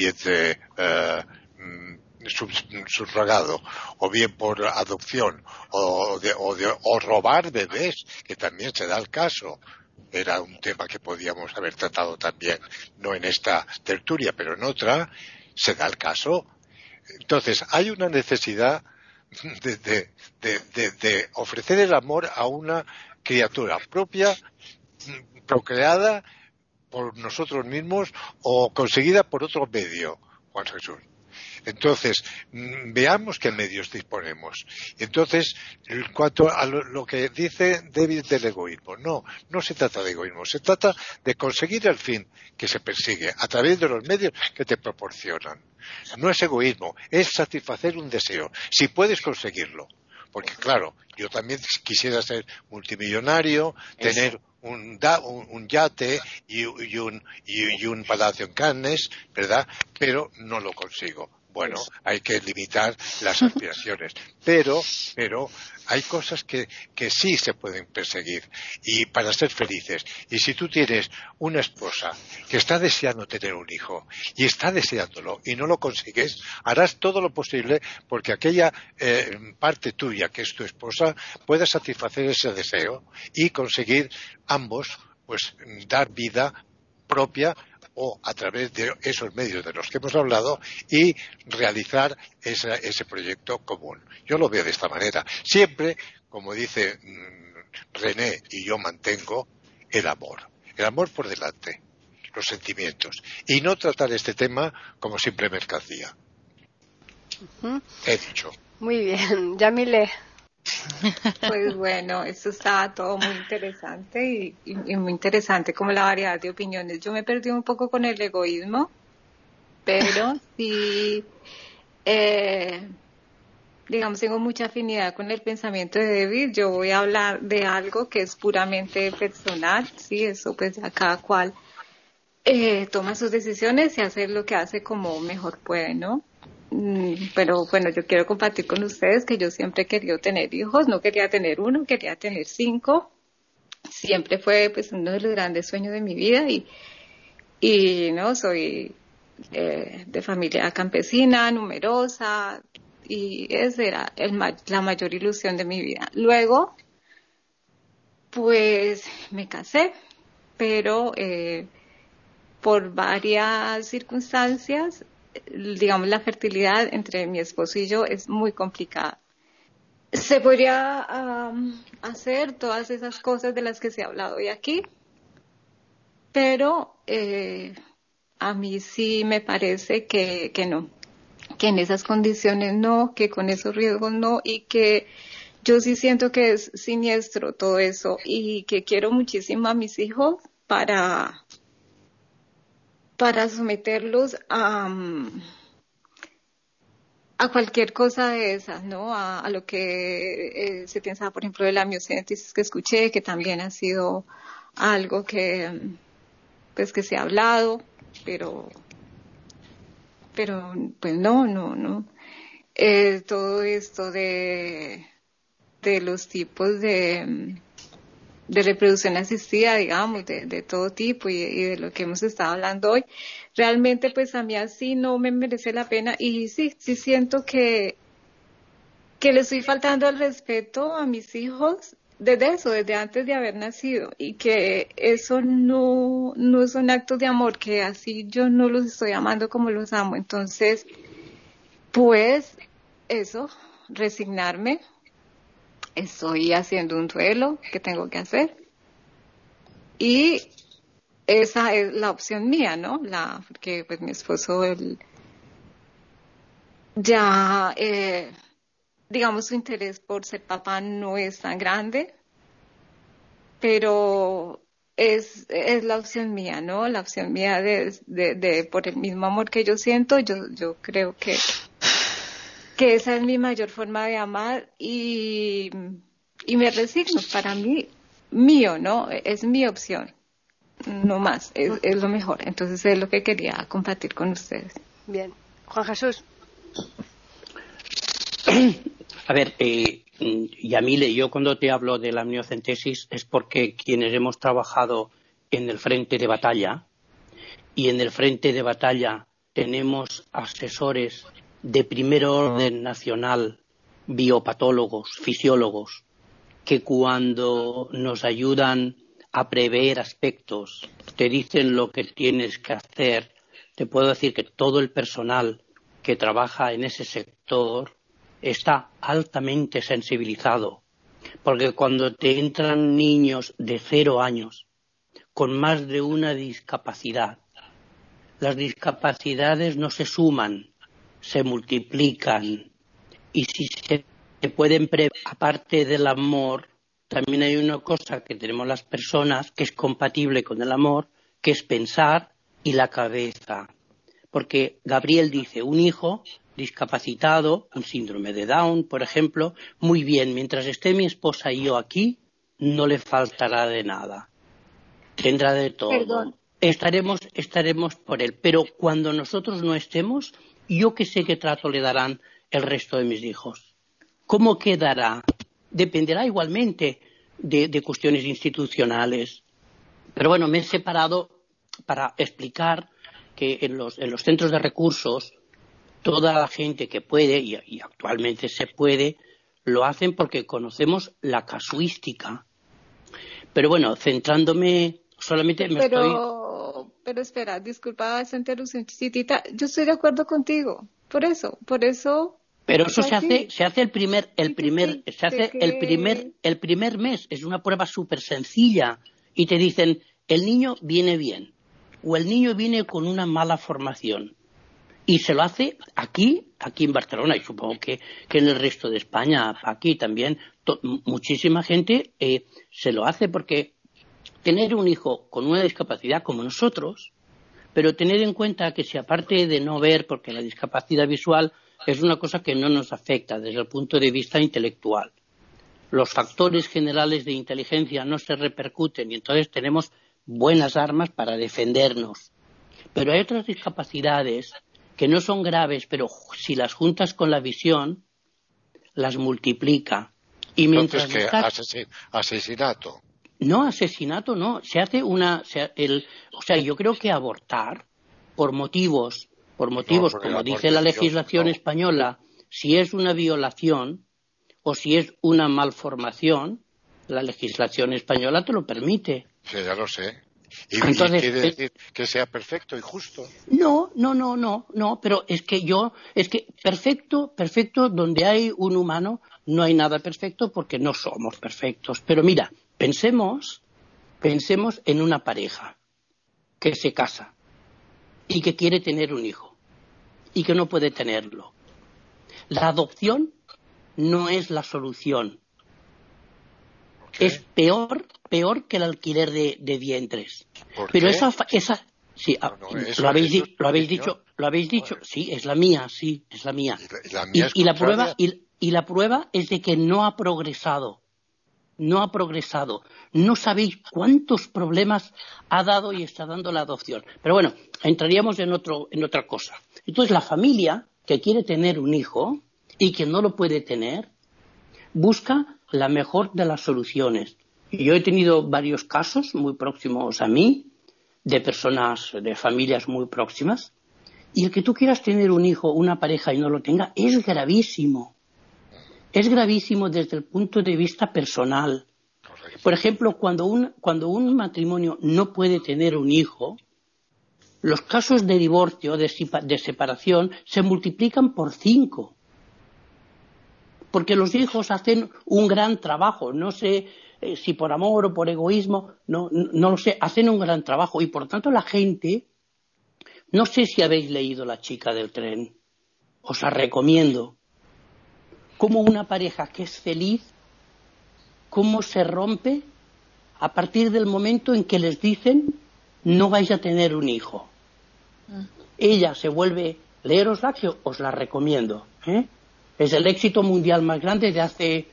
subrogado, o bien por adopción, o robar bebés, que también se da el caso. Era un tema que podíamos haber tratado también, no en esta tertulia, pero en otra, se da el caso. Entonces, hay una necesidad de ofrecer el amor a una criatura propia, procreada por nosotros mismos o conseguida por otro medio, Juan Jesús. Entonces, veamos qué medios disponemos. Entonces, en cuanto a lo que dice David del egoísmo, no se trata de egoísmo, se trata de conseguir el fin que se persigue a través de los medios que te proporcionan. No es egoísmo, es satisfacer un deseo, si puedes conseguirlo. Porque, claro, yo también quisiera ser multimillonario, tener un yate y un palacio en Cannes, ¿verdad? Pero no lo consigo. Bueno, hay que limitar las aspiraciones, pero hay cosas que sí se pueden perseguir y para ser felices. Y si tú tienes una esposa que está deseando tener un hijo y está deseándolo y no lo consigues, harás todo lo posible porque aquella parte tuya que es tu esposa pueda satisfacer ese deseo y conseguir ambos pues dar vida propia o a través de esos medios de los que hemos hablado y realizar ese proyecto común. Yo lo veo de esta manera. Siempre, como dice René, y yo mantengo, el amor. El amor por delante, los sentimientos. Y no tratar este tema como simple mercancía. He dicho. Muy bien. Yamile. Pues bueno, esto está todo muy interesante y muy interesante como la variedad de opiniones. Yo me perdí un poco con el egoísmo, pero sí, digamos, tengo mucha afinidad con el pensamiento de David. Yo voy a hablar de algo que es puramente personal, sí, eso pues ya cada cual toma sus decisiones y hace lo que hace como mejor puede, ¿no? Pero bueno, yo quiero compartir con ustedes que yo siempre he querido tener hijos, no quería tener uno, quería tener 5. Siempre fue pues uno de los grandes sueños de mi vida y no soy de familia campesina, numerosa y esa era la mayor ilusión de mi vida. Luego, pues me casé, pero por varias circunstancias digamos, la fertilidad entre mi esposo y yo es muy complicada. Se podría hacer todas esas cosas de las que se ha hablado hoy aquí, pero a mí sí me parece que no, que en esas condiciones no, que con esos riesgos no, y que yo sí siento que es siniestro todo eso y que quiero muchísimo a mis hijos para someterlos a cualquier cosa de esas, ¿no? A lo que se piensa, por ejemplo, de la miocéntesis que escuché, que también ha sido algo que, pues, que se ha hablado, pero pero pues no. Todo esto de los tipos de reproducción asistida, digamos, de todo tipo y de lo que hemos estado hablando hoy, realmente pues a mí así no me merece la pena y sí siento que le estoy faltando el respeto a mis hijos desde antes de haber nacido, y que eso no son actos de amor, que así yo no los estoy amando como los amo. Entonces, pues eso, resignarme. Estoy haciendo un duelo que tengo que hacer y esa es la opción mía, ¿no? Porque pues mi esposo ya digamos, su interés por ser papá no es tan grande, pero es la opción mía, ¿no? La opción mía de por el mismo amor que yo siento, yo creo que esa es mi mayor forma de amar y me resigno. Para mí, mío, ¿no? Es mi opción, no más, es lo mejor. Entonces es lo que quería compartir con ustedes. Bien. Juan Jesús. A ver, Yamile, yo cuando te hablo de la amniocentesis es porque quienes hemos trabajado en el frente de batalla, y en el frente de batalla tenemos asesores de primer orden nacional, biopatólogos, fisiólogos, que cuando nos ayudan a prever aspectos, te dicen lo que tienes que hacer. Te puedo decir que todo el personal que trabaja en ese sector está altamente sensibilizado, porque cuando te entran niños de 0 años con más de una discapacidad, las discapacidades no se suman, se multiplican, y si se pueden prever, aparte del amor, también hay una cosa que tenemos las personas que es compatible con el amor, que es pensar y la cabeza. Porque Gabriel dice, un hijo discapacitado, un síndrome de Down, por ejemplo, muy bien, mientras esté mi esposa y yo aquí, no le faltará de nada. Tendrá de todo. Perdón. Estaremos por él. Pero cuando nosotros no estemos, yo que sé qué trato le darán el resto de mis hijos. ¿Cómo quedará? Dependerá igualmente de cuestiones institucionales. Pero bueno, me he separado para explicar que en los centros de recursos toda la gente que puede, y actualmente se puede, lo hacen porque conocemos la casuística. Pero bueno, centrándome solamente Pero espera, disculpa esa interrupción chiquitita, yo estoy de acuerdo contigo, por eso. Pero eso se hace el primer mes, es una prueba súper sencilla, y te dicen, el niño viene bien, o el niño viene con una mala formación. Y se lo hace aquí en Barcelona, y supongo que en el resto de España, aquí también, muchísima gente se lo hace, porque tener un hijo con una discapacidad como nosotros, pero tener en cuenta que si aparte de no ver, porque la discapacidad visual es una cosa que no nos afecta desde el punto de vista intelectual, los factores generales de inteligencia no se repercuten y entonces tenemos buenas armas para defendernos. Pero hay otras discapacidades que no son graves, pero si las juntas con la visión, las multiplica. Y mientras entonces, asesinato. No, asesinato no. Se hace yo creo que abortar por motivos, como dice la legislación española, si es una violación o si es una malformación, la legislación española te lo permite. Sí, ya lo sé. ¿Y entonces, quiere decir que sea perfecto y justo? No, pero es que perfecto, donde hay un humano no hay nada perfecto, porque no somos perfectos. Pero mira, pensemos en una pareja que se casa y que quiere tener un hijo y que no puede tenerlo. La adopción no es la solución. Okay. Es peor que el alquiler de vientres. Pero esa sí, lo habéis dicho, sí, es la mía. Y la prueba es de que no ha progresado. no ha progresado. No sabéis cuántos problemas ha dado y está dando la adopción. Pero bueno, entraríamos en otra cosa. Entonces, la familia que quiere tener un hijo y que no lo puede tener, busca la mejor de las soluciones. Y yo he tenido varios casos muy próximos a mí, de personas, de familias muy próximas, y el que tú quieras tener un hijo, una pareja y no lo tenga, es gravísimo. Es gravísimo desde el punto de vista personal. Por ejemplo, cuando un matrimonio no puede tener un hijo, los casos de divorcio, de separación, se multiplican por 5. Porque los hijos hacen un gran trabajo. No sé si por amor o por egoísmo, no lo sé, hacen un gran trabajo. Y por tanto la gente, no sé si habéis leído La chica del tren, os la recomiendo. Cómo una pareja que es feliz, cómo se rompe a partir del momento en que les dicen no vais a tener un hijo. Ella se vuelve, leerosla que os la recomiendo. Es el éxito mundial más grande de hace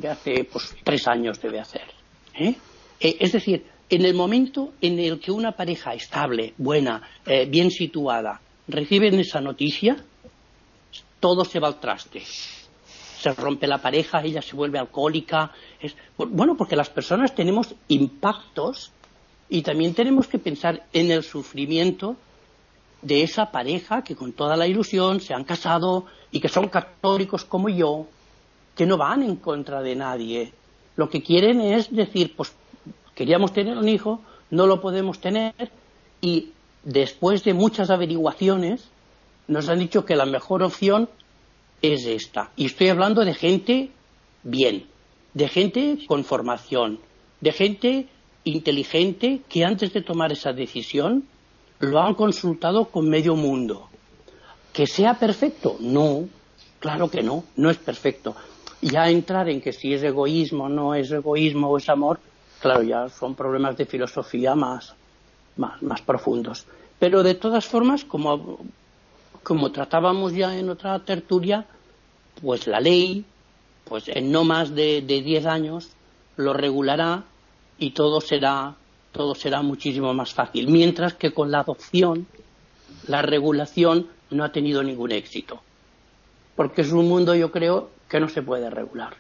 3 años debe hacer. Es decir, en el momento en el que una pareja estable, buena, bien situada, reciben esa noticia, todo se va al traste. Se rompe la pareja, ella se vuelve alcohólica. Bueno, porque las personas tenemos impactos y también tenemos que pensar en el sufrimiento de esa pareja que con toda la ilusión se han casado y que son católicos como yo, que no van en contra de nadie. Lo que quieren es decir, pues queríamos tener un hijo, no lo podemos tener, y después de muchas averiguaciones nos han dicho que la mejor opción es esta. Y estoy hablando de gente bien, de gente con formación, de gente inteligente que antes de tomar esa decisión lo han consultado con medio mundo. ¿Que sea perfecto? No, claro que no es perfecto. Ya entrar en que si es egoísmo, no es egoísmo o es amor, claro, ya son problemas de filosofía más profundos. Pero de todas formas, como tratábamos ya en otra tertulia, pues la ley, pues en no más de 10 años, lo regulará y todo será muchísimo más fácil. Mientras que con la adopción, la regulación no ha tenido ningún éxito. Porque es un mundo, yo creo, que no se puede regular.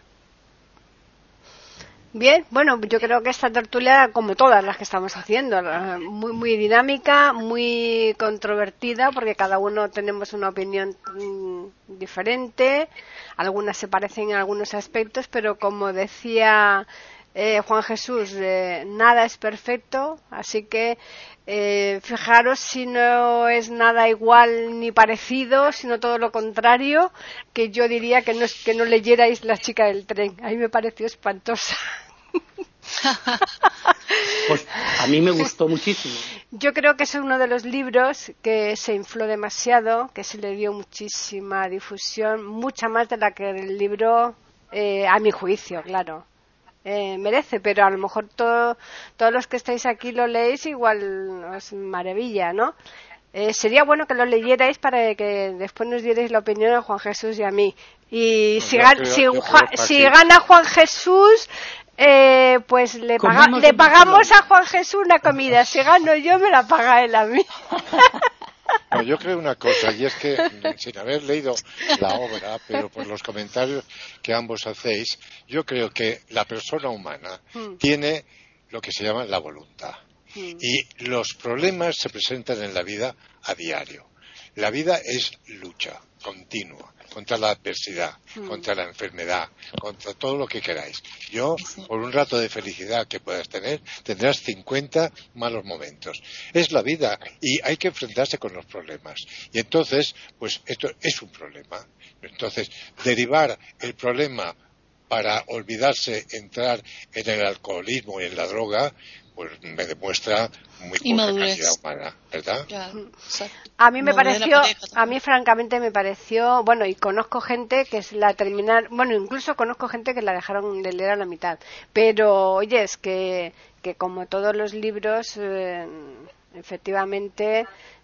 Bien, bueno, yo creo que esta tertulia, como todas las que estamos haciendo, muy, muy dinámica, muy controvertida, porque cada uno tenemos una opinión diferente, algunas se parecen en algunos aspectos, pero como decía Juan Jesús, nada es perfecto, así que fijaros si no es nada igual ni parecido, sino todo lo contrario, que yo diría que no leyerais La chica del tren. A mí me pareció espantosa. Pues a mí me gustó muchísimo. Yo creo que es uno de los libros que se infló demasiado, que se le dio muchísima difusión, mucha más de la que el libro, a mi juicio, claro, merece, pero a lo mejor todos los que estáis aquí lo leéis, igual es maravilla, ¿no? Sería bueno que lo leyerais para que después nos dierais la opinión a Juan Jesús y a mí. Y si gana Juan Jesús, pues le pagamos a Juan Jesús una comida. Si gano yo, me la paga él a mí. No, yo creo una cosa, y es que sin haber leído la obra, pero por los comentarios que ambos hacéis, yo creo que la persona humana tiene lo que se llama la voluntad. Y los problemas se presentan en la vida a diario. La vida es lucha continua contra la adversidad, contra la enfermedad, contra todo lo que queráis. Por un rato de felicidad que puedas tener, tendrás 50 malos momentos. Es la vida y hay que enfrentarse con los problemas. Y entonces, pues esto es un problema. Entonces, derivar el problema para olvidarse, entrar en el alcoholismo y en la droga, pues me demuestra muy poca calidad humana, ¿verdad? Claro, a mí francamente me pareció, bueno, y conozco gente que incluso conozco gente que la dejaron de leer a la mitad, pero oye, es que como todos los libros, efectivamente,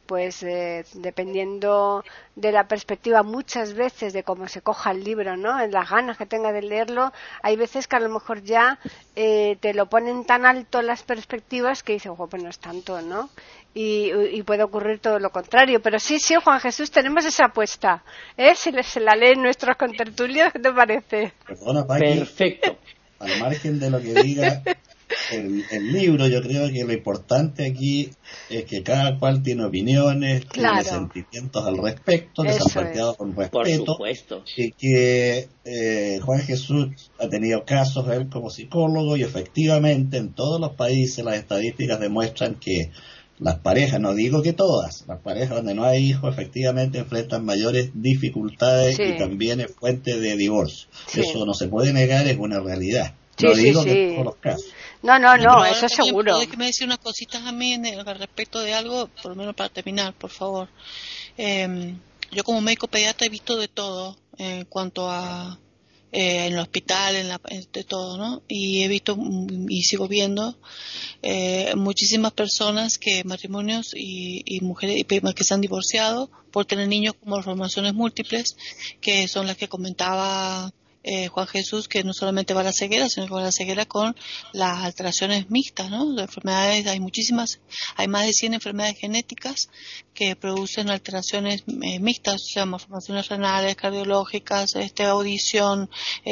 pues dependiendo de la perspectiva muchas veces de cómo se coja el libro, ¿no? En las ganas que tenga de leerlo, hay veces que a lo mejor ya te lo ponen tan alto las perspectivas que dices, pues no es tanto, ¿no? Y puede ocurrir todo lo contrario. Pero sí, Juan Jesús, tenemos esa apuesta, si se la leen nuestros contertulios, ¿qué te parece? Perdona, Paqui, Perfecto. al margen de lo que diga el libro, yo creo que lo importante aquí es que cada cual tiene opiniones, Claro. tiene sentimientos al respecto, que se han planteado con Por respeto, supuesto. y que Juan Jesús ha tenido casos, él como psicólogo, y efectivamente en todos los países las estadísticas demuestran que las parejas, no digo que todas, las parejas donde no hay hijos efectivamente enfrentan mayores dificultades, Sí. y también es fuente de divorcio. Sí. Eso no se puede negar, es una realidad. Sí, No sí, digo sí. que en todos los casos. No, Pero eso ahora seguro. también me decir unas cositas a mí al respecto de algo, por lo menos para terminar, por favor. Yo como médico pediatra he visto de todo en cuanto a en el hospital, de todo, ¿no? Y he visto y sigo viendo muchísimas personas matrimonios y mujeres que se han divorciado por tener niños con malformaciones múltiples, que son las que comentaba Juan Jesús, que no solamente va a la ceguera, sino que va a la ceguera con las alteraciones mixtas, ¿no? De enfermedades, hay más de 100 enfermedades genéticas que producen alteraciones mixtas, o sea, malformaciones renales, cardiológicas, audición,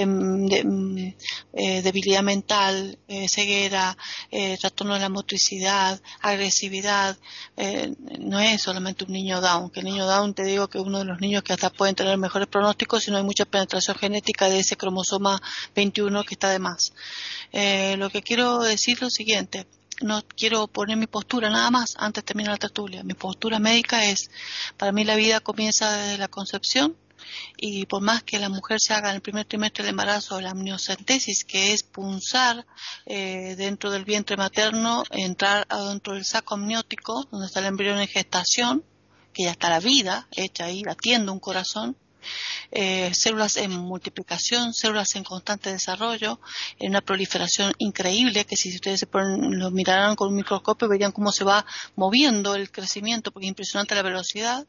debilidad mental, ceguera, trastorno de la motricidad, agresividad. No es solamente un niño Down, que el niño Down, te digo que es uno de los niños que hasta pueden tener mejores pronósticos si no hay mucha penetración genética de ese cromosoma 21 que está de más. Lo que quiero decir es lo siguiente. No quiero poner mi postura nada más antes de terminar la tertulia. Mi postura médica es, para mí la vida comienza desde la concepción, y por más que la mujer se haga en el primer trimestre del embarazo la amniocentesis, que es punzar dentro del vientre materno, entrar adentro del saco amniótico donde está el embrión en gestación, que ya está la vida hecha ahí, latiendo un corazón, células en multiplicación, células en constante desarrollo, en una proliferación increíble, que si ustedes lo miraran con un microscopio verían cómo se va moviendo el crecimiento, porque es impresionante la velocidad.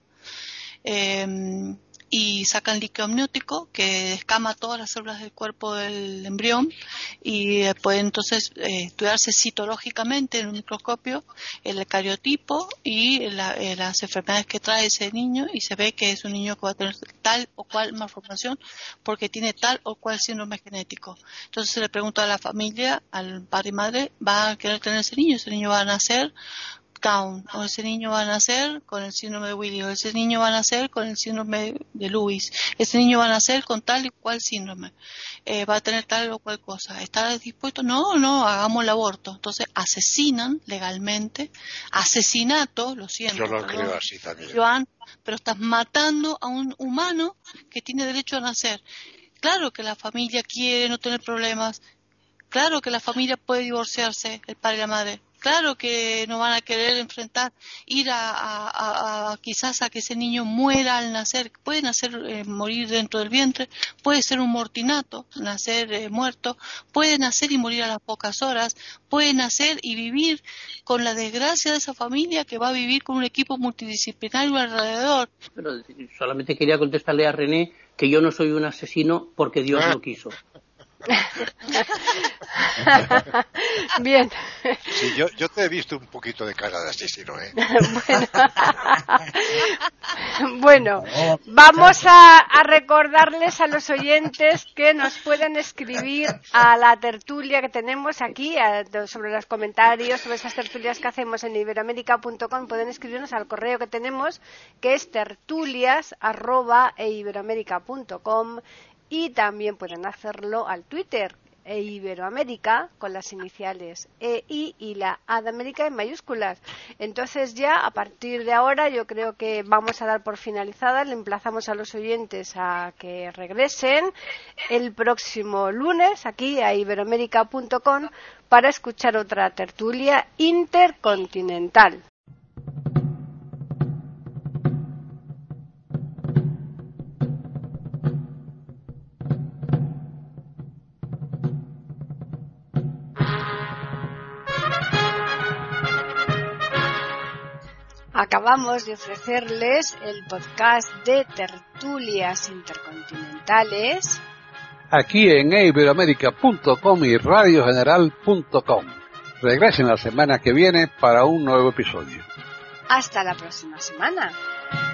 Y sacan líquido amniótico que descama todas las células del cuerpo del embrión, y puede entonces estudiarse citológicamente en un microscopio el cariotipo y las enfermedades que trae ese niño, y se ve que es un niño que va a tener tal o cual malformación porque tiene tal o cual síndrome genético. Entonces se le pregunta a la familia, al padre y madre, ¿va a querer tener ese niño va a nacer Down, o ese niño va a nacer con el síndrome de Willy, o ese niño va a nacer con el síndrome de Lewis, ese niño va a nacer con tal y cual síndrome, va a tener tal o cual cosa. ¿Está dispuesto? No, hagamos el aborto. Entonces asesinan legalmente, asesinato, lo siento. Yo lo creo así también. Joan, pero estás matando a un humano que tiene derecho a nacer. Claro que la familia quiere no tener problemas, claro que la familia puede divorciarse, el padre y la madre. Claro que no van a querer enfrentar, ir quizás a que ese niño muera al nacer. Puede nacer, morir dentro del vientre, puede ser un mortinato, nacer muerto, puede nacer y morir a las pocas horas, puede nacer y vivir con la desgracia de esa familia que va a vivir con un equipo multidisciplinario alrededor. Pero solamente quería contestarle a René que yo no soy un asesino porque Dios lo quiso. Bien. Sí, yo te he visto un poquito de cara de asesino, ¿eh? Bueno, vamos a recordarles a los oyentes que nos pueden escribir a la tertulia que tenemos aquí, sobre los comentarios, sobre esas tertulias que hacemos en iberoamerica.com. Pueden escribirnos al correo que tenemos, que es tertulias@iberoamerica.com, y también pueden hacerlo al Twitter, Iberoamérica, con las iniciales EI y la A de América en mayúsculas. Entonces ya a partir de ahora yo creo que vamos a dar por finalizada. Le emplazamos a los oyentes a que regresen el próximo lunes aquí a iberoamérica.com para escuchar otra tertulia intercontinental. acabamos de ofrecerles el podcast de Tertulias Intercontinentales aquí en iberoamerica.com y radiogeneral.com. Regresen la semana que viene para un nuevo episodio. Hasta la próxima semana.